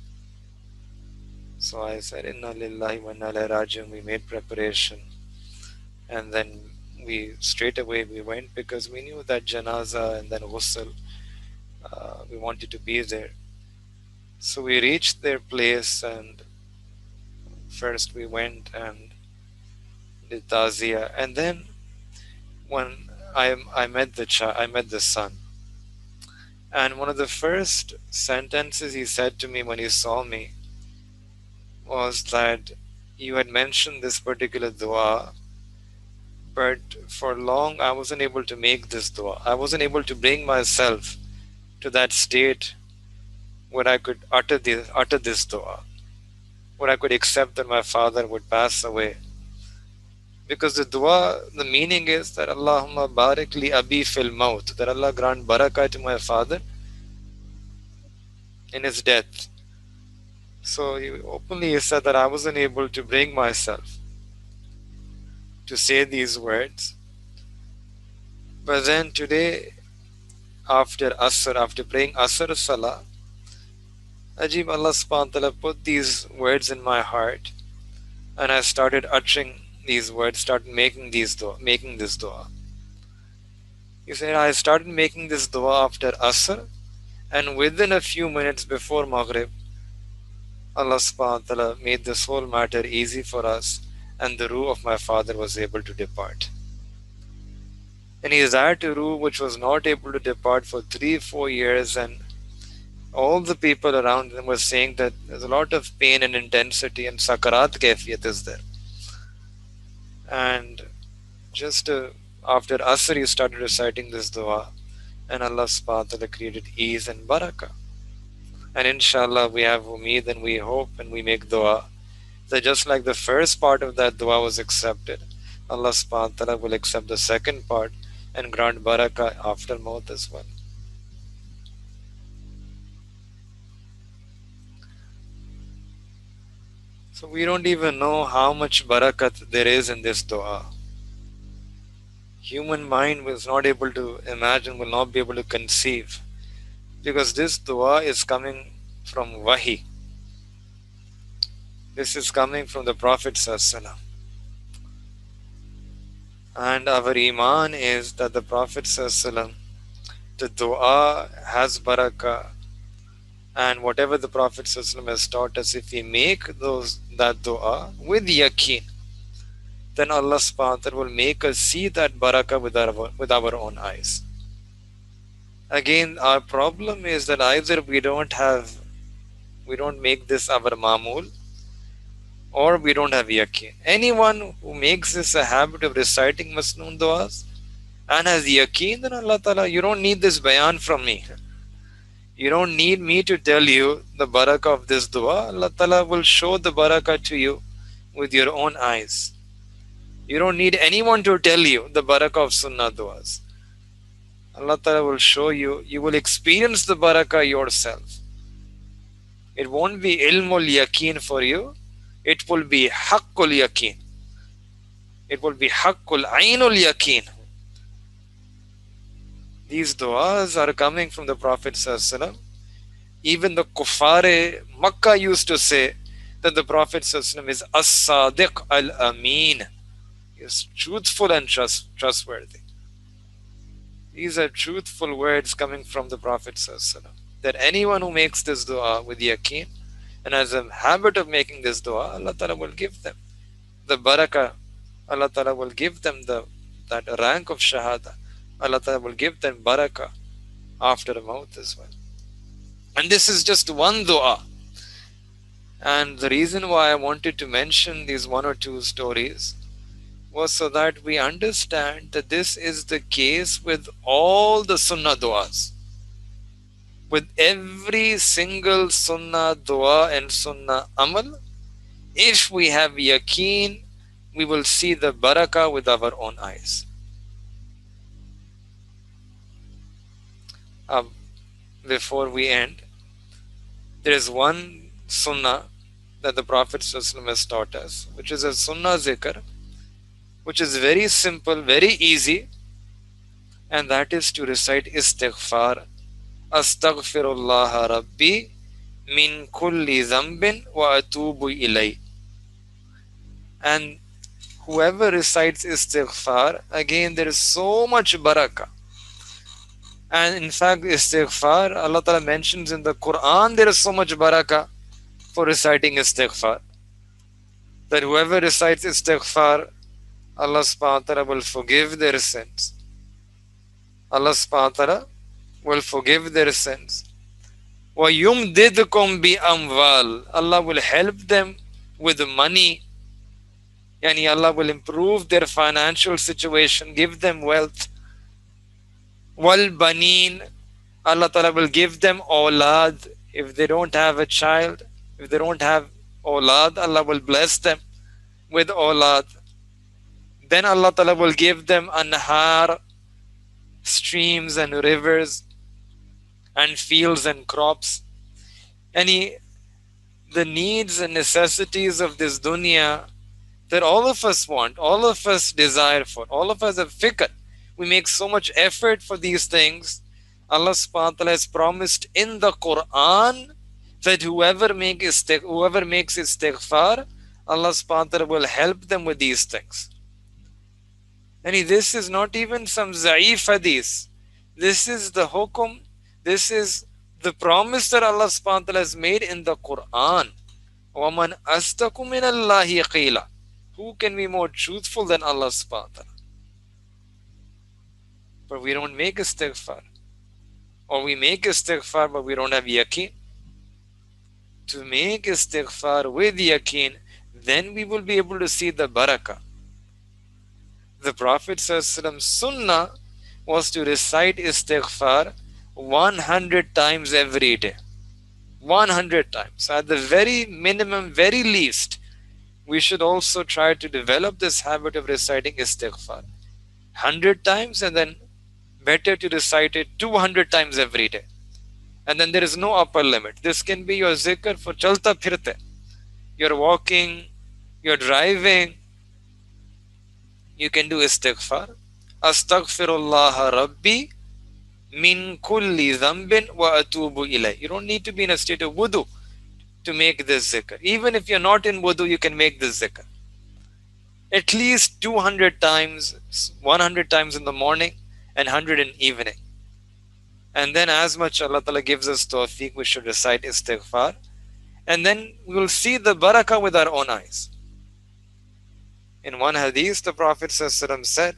So I said, Inna lillahi wa inna ilaihi raji'un. We made preparation, and then we straight away we went because we knew that janaza and then ghusl, uh, we wanted to be there. So we reached their place, and first we went and did tazia, and then when I I met the child, I met the son, and one of the first sentences he said to me when he saw me was that you had mentioned this particular dua, but for long I wasn't able to make this dua. I wasn't able to bring myself to that state where I could utter this, utter this dua, where I could accept that my father would pass away. Because the dua, the meaning is that Allahumma barik li abi fil maut, that Allah grant barakah to my father in his death. So he openly said that I wasn't able to bring myself to say these words. But then today, after Asr, after praying Asr Salah, Ajib, Allah subhanahu wa ta'ala put these words in my heart, and I started uttering these words, started making these dua, making this dua. He said, I started making this dua after Asr, and within a few minutes before Maghrib, Allah subhanahu wa ta'ala made this whole matter easy for us, and the ruh of my father was able to depart. And he had a ruh which was not able to depart for three, four years, and all the people around him were saying that there's a lot of pain and intensity, and sakarat kaifiyat is there. And just uh, after Asr, he started reciting this dua, and Allah subhanahu wa ta'ala created ease and barakah. And inshallah, we have umeed and we hope and we make dua that just like the first part of that dua was accepted, Allah subhanahu wa ta'ala will accept the second part and grant barakah after maut as well. So we don't even know how much barakat there is in this dua. Human mind was not able to imagine, will not be able to conceive, because this dua is coming from wahi. This is coming from the Prophet sallallahu alaihi wasallam. And our iman is that the Prophet sallallahu alaihi wasallam, the dua has barakah, and whatever the Prophet sallallahu alaihi wasallam has taught us, if we make those that dua with yaqeen, then Allah subhanahu wa ta'ala will make us see that barakah with our, with our own eyes. Again, our problem is that either we don't have, we don't make this our mamul, or we don't have yaqeen. Anyone who makes this a habit of reciting masnoon duas and has yaqeen, then Allah Ta'ala, you don't need this bayan from me. You don't need me to tell you the barakah of this dua. Allah Ta'ala will show the barakah to you with your own eyes. You don't need anyone to tell you the barakah of sunnah duas. Allah Ta'ala will show you, you will experience the barakah yourself. It won't be ilmul yaqeen for you, it will be haqqul yaqeen. It will be haqqul ainul yaqeen. These du'as are coming from the Prophet sallallahu alaihi wasallam. Even the kuffar Makkah used to say that the Prophet sallallahu alaihi wasallam is as-sadiq al-amin. He is truthful and trust, trustworthy. These are truthful words coming from the Prophet sallallahu alaihi wasallam. That anyone who makes this dua with yaqeen and has a habit of making this dua, Allah Ta'ala will give them the barakah. Allah Ta'ala will give them the that rank of shahada. Allah Ta'ala will give them barakah after the maut as well. And this is just one dua. And the reason why I wanted to mention these one or two stories was so that we understand that this is the case with all the sunnah duas. With every single sunnah dua and sunnah amal, if we have yaqeen, we will see the barakah with our own eyes. Uh, before we end, there is one sunnah that the Prophet ﷺ has taught us, which is a sunnah zikr, which is very simple, very easy, and that is to recite istighfar. Astaghfirullah Rabbi min kulli zambin wa atubu ilay. And whoever recites istighfar, again there is so much barakah. And in fact, istighfar, Allah Ta'ala mentions in the Quran, there is so much barakah for reciting istighfar. That whoever recites istighfar, Allah subhanahu wa ta'ala will forgive their sins. Allah subhanahu wa ta'ala will forgive their sins. وَيُمْدِدْكُمْ بِأَمْوَالٍ. Allah will help them with money. Yani Allah will improve their financial situation, give them wealth. وَالْبَنِينَ. Allah Ta'ala will give them awlad. If they don't have a child, if they don't have awlad, Allah will bless them with awlad. Then Allah Ta'ala will give them anhar, streams and rivers and fields and crops. Any the needs and necessities of this dunya that all of us want, all of us desire for, all of us have fikr. We make so much effort for these things. Allah subhanahu wa ta'ala has promised in the Quran that whoever, make istigh- whoever makes istighfar, Allah subhanahu wa ta'ala will help them with these things. And this is not even some za'if hadith. This is the hukum, this is the promise that Allah subhanahu wa ta'ala has made in the Quran. وَمَنْ أَصْدَقُ مِنَ اللَّهِ قِيلًا. Who can be more truthful than Allah subhanahu wa ta'ala? But we don't make istighfar. Or we make istighfar but we don't have yaqeen. To make istighfar with yaqeen, then we will be able to see the barakah. The Prophet's sunnah was to recite istighfar one hundred times every day. one hundred times. So at the very minimum, very least, we should also try to develop this habit of reciting istighfar. one hundred times, and then better to recite it two hundred times every day. And then there is no upper limit. This can be your zikr for chalta phirte. You're walking, you're driving, you can do istighfar. Astaghfirullah Rabbi min kulli dhanbin wa atubu ilay. You don't need to be in a state of wudu to make this zikr. Even if you're not in wudu, you can make this zikr. At least two hundred times, one hundred times in the morning and one hundred in evening. And then as much Allah Ta'ala gives us tawfiq, we should recite istighfar. And then we will see the barakah with our own eyes. In one hadith, the Prophet said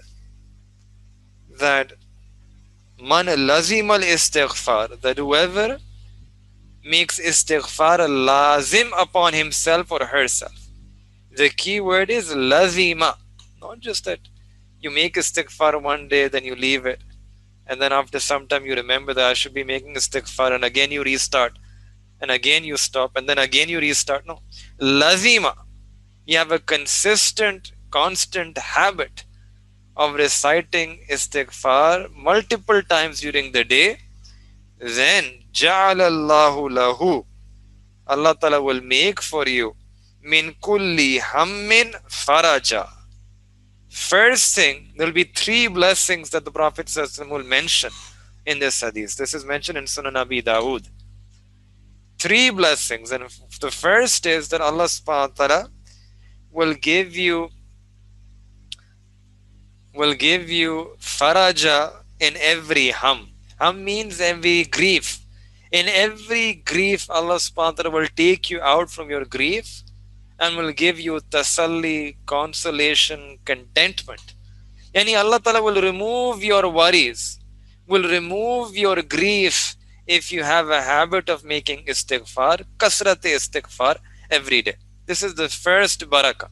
that man lazim al istighfar, that whoever makes istighfar lazim upon himself or herself. The key word is lazima. Not just that you make istighfar one day, then you leave it, and then after some time you remember that I should be making istighfar, and again you restart, and again you stop, and then again you restart. No. Lazima. You have a consistent, constant habit of reciting istighfar multiple times during the day, then ja'alallahu lahu, Allah Ta'ala will make for you min kulli hammin faraja. First thing, there will be three blessings that the Prophet will mention in this hadith. This is mentioned in Sunan Abi Dawood. Three blessings, and the first is that Allah subhanahu wa ta'ala will give you will give you faraja in every hum. Hum means every grief. In every grief, Allah subhanahu wa ta'ala will take you out from your grief and will give you tasalli, consolation, contentment. Yani Allah Ta'ala will remove your worries, will remove your grief if you have a habit of making istighfar, kasrat istighfar every day. This is the first barakah.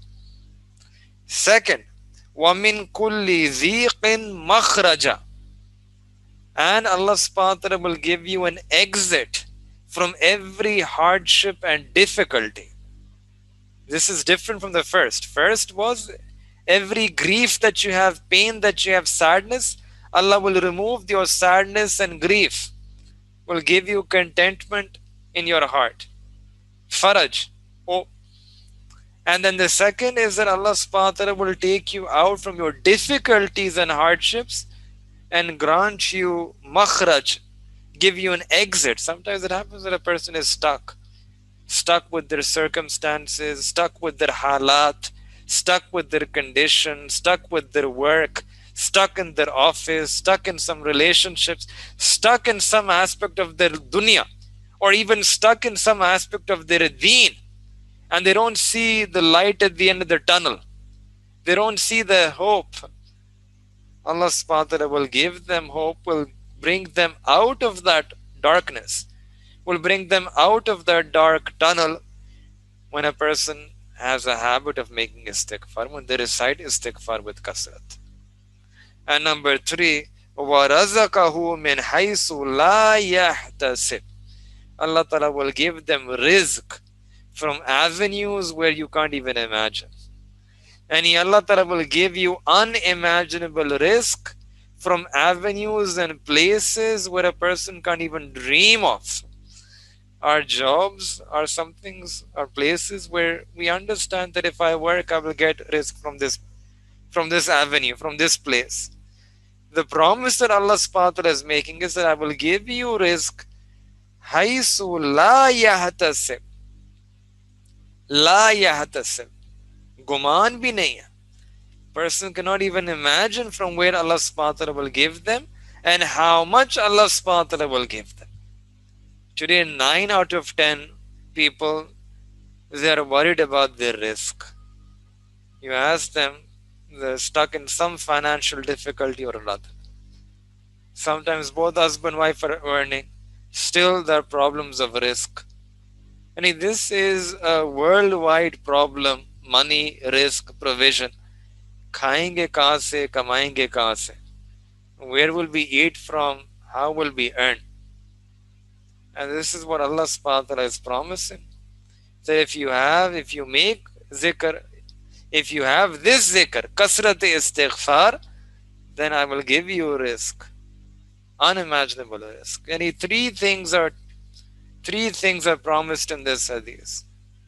Second, وَمِن كُلِّ ذِيقٍ مَخْرَجًا. And Allah subhanahu wa ta'ala will give you an exit from every hardship and difficulty. This is different from the first. First was every grief that you have, pain that you have, sadness, Allah will remove your sadness and grief, will give you contentment in your heart. Faraj. Oh. And then the second is that Allah subhanahu wa ta'ala will take you out from your difficulties and hardships and grant you makhraj, give you an exit. Sometimes it happens that a person is stuck. Stuck with their circumstances, stuck with their halat, stuck with their condition, stuck with their work, stuck in their office, stuck in some relationships, stuck in some aspect of their dunya, or even stuck in some aspect of their deen, and they don't see the light at the end of the tunnel. They don't see the hope. Allah subhanahu wa ta'ala will give them hope, will bring them out of that darkness, will bring them out of that dark tunnel when a person has a habit of making istighfar, when they recite istighfar with kasrat. And number three, وَرَزَقَهُ مِنْ حَيْثُ لَا يَحْتَسِبْ. Allah Ta'ala will give them rizq from avenues where you can't even imagine. And Allah Ta'ala will give you unimaginable rizq from avenues and places where a person can't even dream of. Our jobs are some things, are places where we understand that if I work, I will get rizq from this, from this avenue, from this place. The promise that Allah subhanahu wa ta'ala is making is that I will give you rizq haythu la yahtasib. La yahtasib. Guman bhi nahi hai. Person cannot even imagine from where Allah subhanahu wa ta'ala will give them and how much Allah subhanahu wa ta'ala will give them. Today, nine out of ten people, they are worried about their risk. You ask them, they're stuck in some financial difficulty or another. Sometimes both husband and wife are earning. Still, there are problems of risk. And this is a worldwide problem. Money, risk, provision. Khayenge kahan se, kamayenge kahan se? Where will we eat from? How will we earn? And this is what Allah subhanahu wa ta'ala is promising. That if you have, if you make zikr, if you have this zikr, kasrat istighfar, then I will give you risk. Unimaginable risk. Any three things are three things are promised in this hadith.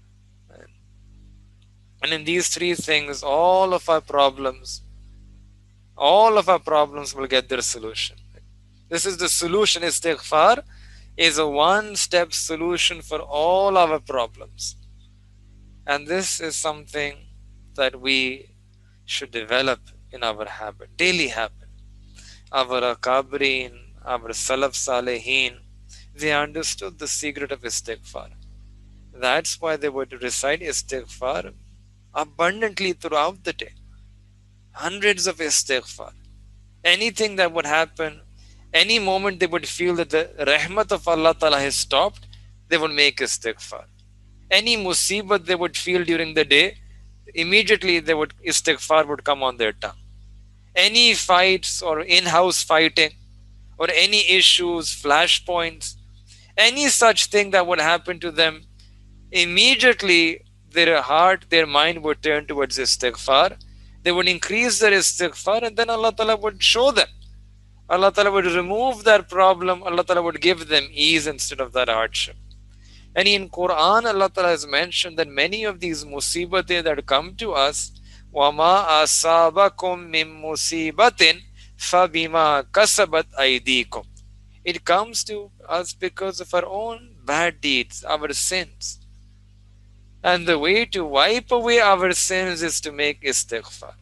And in these three things, all of our problems, all of our problems will get their solution. This is the solution. Istighfar is a one-step solution for all our problems. And this is something that we should develop in our habit, daily habit. Our Akabrin, our Salaf Salehin, they understood the secret of istighfar. That's why they would recite istighfar abundantly throughout the day. Hundreds of istighfar. Anything that would happen, any moment they would feel that the rahmat of Allah Ta'ala has stopped, they would make istighfar. Any musibat they would feel during the day, immediately they would istighfar would come on their tongue. Any fights or in-house fighting or any issues, flashpoints, any such thing that would happen to them, immediately their heart, their mind would turn towards istighfar. They would increase their istighfar and then Allah Ta'ala would show them. Allah Ta'ala would remove that problem. Allah Ta'ala would give them ease instead of that hardship. And in Quran, Allah Ta'ala has mentioned that many of these musibates that come to us, وَمَا أَصَابَكُم مِّن مُّصِيبَةٍ فَبِمَا كَسَبَتْ أَيْدِيكُمْ. It comes to us because of our own bad deeds, our sins. And the way to wipe away our sins is to make istighfar.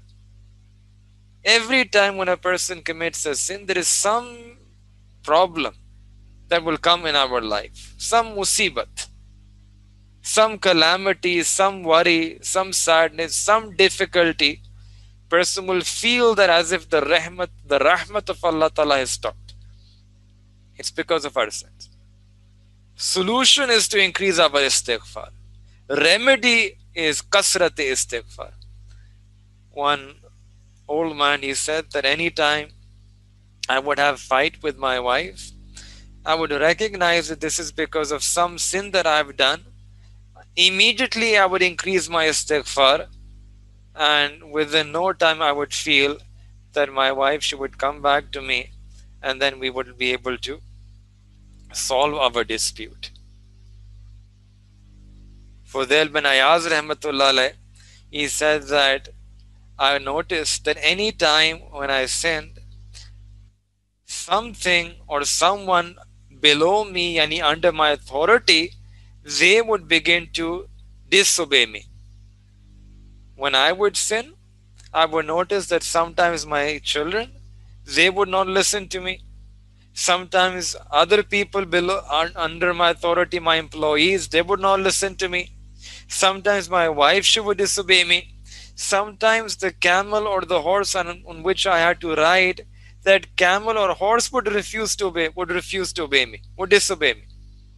Every time when a person commits a sin, there is some problem that will come in our life. Some musibat, some calamity, some worry, some sadness, some difficulty. Person will feel that as if the rahmat, the rahmat of Allah Ta'ala has stopped. It's because of our sins. Solution is to increase our istighfar. Remedy is kasrat istighfar. One old man, he said that any time I would have fight with my wife, I would recognize that this is because of some sin that I've done. Immediately I would increase my istighfar, and within no time I would feel that my wife, she would come back to me, and then we would be able to solve our dispute. Fudail bin Ayaz rahmatullah alayh, he said that I noticed that any time when I sinned, something or someone below me, yani under my authority, they would begin to disobey me. When I would sin, I would notice that sometimes my children, they would not listen to me. Sometimes other people below, under my authority, my employees, they would not listen to me. Sometimes my wife, she would disobey me. Sometimes the camel or the horse on, on which I had to ride, that camel or horse would refuse to obey, would refuse to obey me, would disobey me.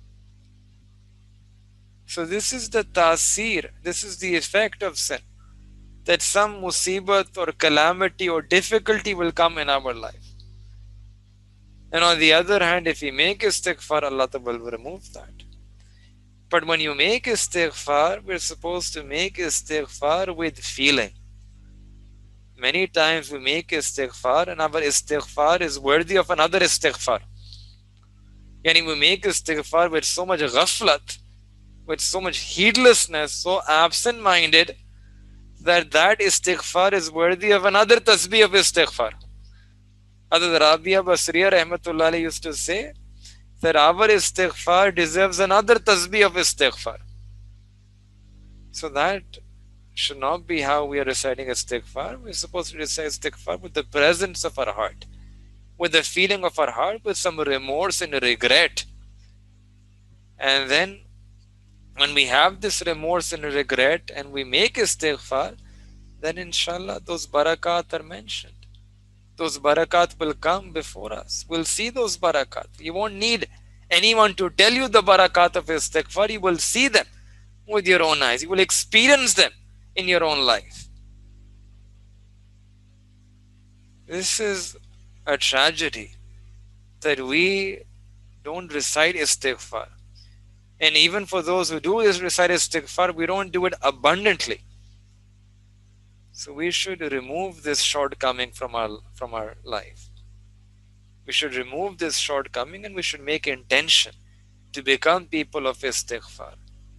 So this is the tasir, this is the effect of sin. That some musibat or calamity or difficulty will come in our life. And on the other hand, if we make istighfar, Allah will remove that. But when you make istighfar, we're supposed to make istighfar with feeling. Many times we make istighfar and our istighfar is worthy of another istighfar. Yani we make istighfar with so much ghaflat, with so much heedlessness, so absent-minded, that that istighfar is worthy of another tasbih of istighfar. Hazrat Rabia Basriya rahmatullah alayhi used to say that our istighfar deserves another tasbih of istighfar. So that should not be how we are reciting istighfar. We're supposed to recite istighfar with the presence of our heart, with the feeling of our heart, with some remorse and regret. And then when we have this remorse and regret and we make istighfar, then inshallah those barakat are mentioned. Those barakat will come before us. We'll see those barakat. You won't need anyone to tell you the barakat of istighfar. You will see them with your own eyes. You will experience them in your own life. This is a tragedy that we don't recite istighfar. And even for those who do recite istighfar, we don't do it abundantly. So we should remove this shortcoming from our from our life. We should remove this shortcoming and we should make intention to become people of istighfar.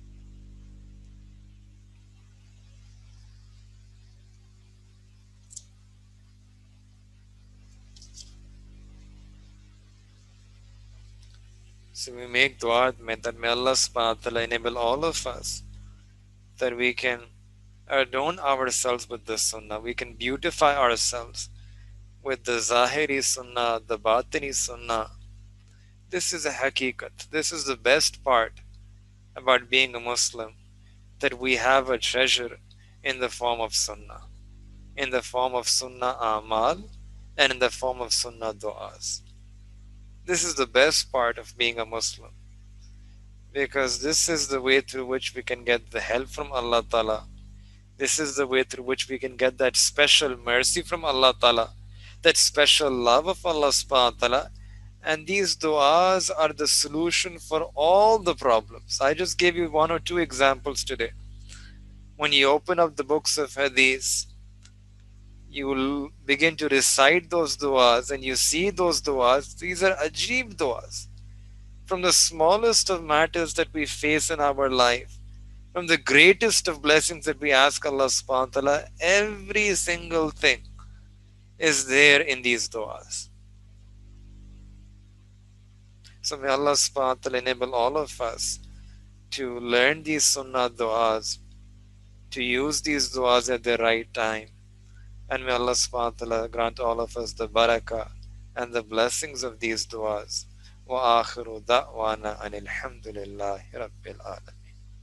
So we make dua that may Allah subhanahu wa ta'ala enable all of us that we can adorn ourselves with the sunnah. We can beautify ourselves with the zahiri sunnah, the batini sunnah. This is a haqiqat. This is the best part about being a Muslim, that we have a treasure in the form of sunnah, in the form of sunnah amal, and in the form of sunnah du'as. This is the best part of being a Muslim, because this is the way through which we can get the help from Allah Ta'ala. This is the way through which we can get that special mercy from Allah Ta'ala, that special love of Allah Subhanahu wa Ta'ala. And these du'as are the solution for all the problems. I just gave you one or two examples today. When you open up the books of hadith, you will begin to recite those du'as and you see those du'as. These are ajeeb du'as. From the smallest of matters that we face in our life, from the greatest of blessings that we ask Allah subhanahu wa ta'ala, every single thing is there in these du'as. So may Allah subhanahu wa ta'ala enable all of us to learn these sunnah du'as, to use these du'as at the right time. And may Allah subhanahu wa ta'ala grant all of us the barakah and the blessings of these du'as. Wa akhiru da'wana anil hamdulillahi rabbil alamin.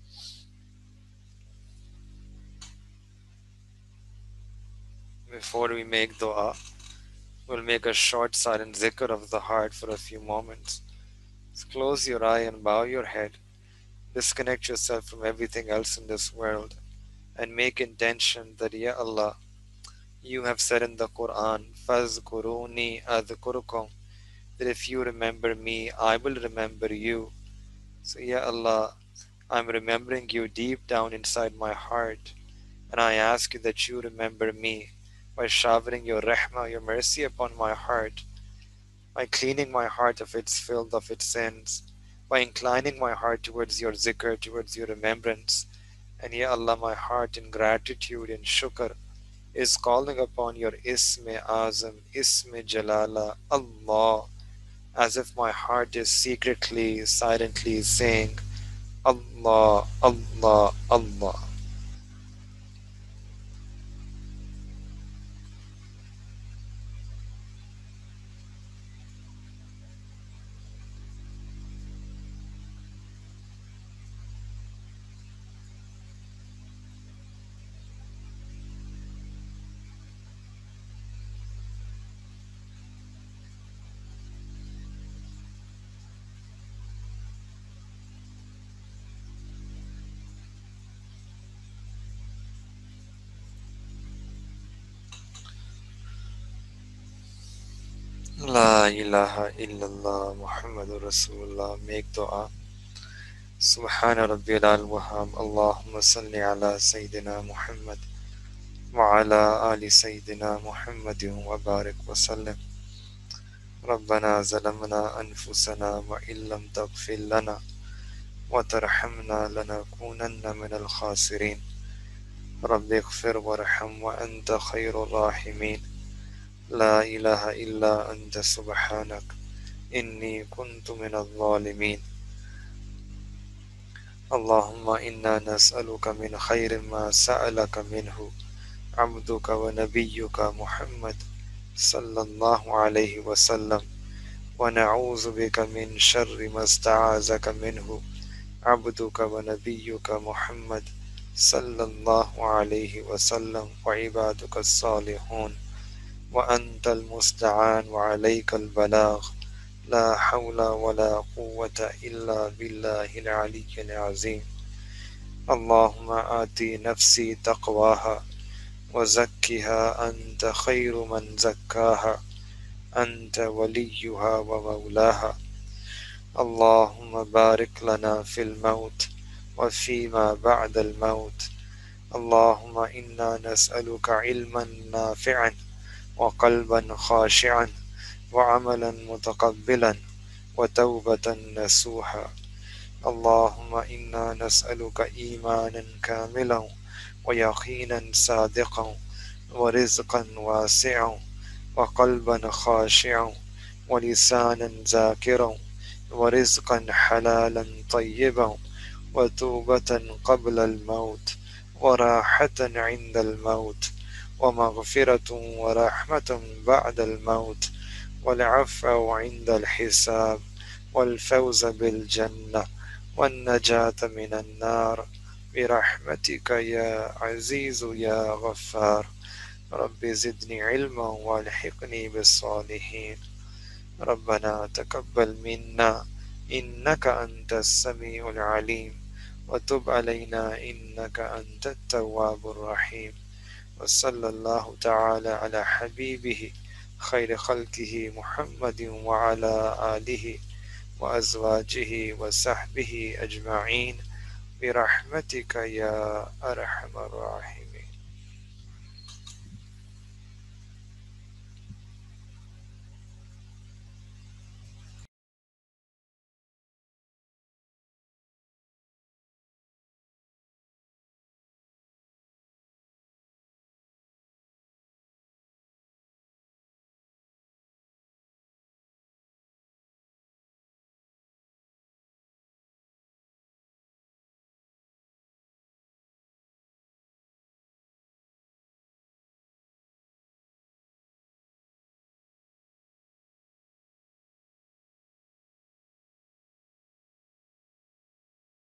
Before we make dua, we'll make a short silent zikr of the heart for a few moments. Just close your eye and bow your head. Disconnect yourself from everything else in this world and make intention that, Ya Allah, you have said in the Quran, فَاذْكُرُونِي أَذْكُرُكُمْ, that if you remember me, I will remember you. So, Ya Allah, I'm remembering you deep down inside my heart, and I ask you that you remember me by showering your rahmah, your mercy upon my heart, by cleaning my heart of its filth, of its sins, by inclining my heart towards your zikr, towards your remembrance. And Ya Allah, my heart in gratitude and shukr is calling upon your Isme Azam, Isme Jalala, Allah, as if my heart is secretly, silently saying, Allah, Allah, Allah. La ilaha illallah Muhammadur Rasulullah. Make dua. Subhana Rabbil al-Wahhab. Allahumma salli ala Sayyidina Muhammad wa ala ali Sayyidina Muhammadin wa barik wa sallim. ربنا ظلمنا أنفسنا وإن لم تغفر لنا وترحمنا لنكونن من الخاسرين. رب اغفر وارحم وأنت خير الراحمين. لا إله إلا أنت سبحانك إني كنت من الظالمين. اللهم إنا نسألك من خير ما سألك منه عبدك ونبيك محمد صلى الله عليه وسلم، ونعوذ بك من شر ما استعاذك منه عبدك ونبيك محمد صلى الله عليه وسلم وعبادك الصالحون، وأنت المستعان وعليك البلاغ، لا حول ولا قوة إلا بالله العلي العظيم. اللهم آتي نفسي تقواها وزكها أنت خير من زكاها، أنت وليها ومولاها. اللهم بارك لنا في الموت وفيما بعد الموت. اللهم إنا نسألك علما نافعا وقلبا خاشعا وعملا متقبلا وتوبة نسوحا. اللهم إنا نسألك إيمانا كاملا ويقينا صادقا ورزقا واسعا وقلبا خاشعا ولسانا ذاكرا ورزقا حلالا طيبا وتوبة قبل الموت وراحة عند الموت ومغفرة ورحمة بعد الموت والعفو عند الحساب والفوز بالجنة والنجاة من النار برحمتك يا عزيز يا غفار. رب زدني علما والحقني بالصالحين. ربنا تقبل منا إنك أنت السميع العليم وتب علينا إنك أنت التواب الرحيم. وصلى الله تعالى على حبيبه خير خلقه محمد وعلى آله وأزواجه وصحبه أجمعين برحمتك يا أرحم الراحمين.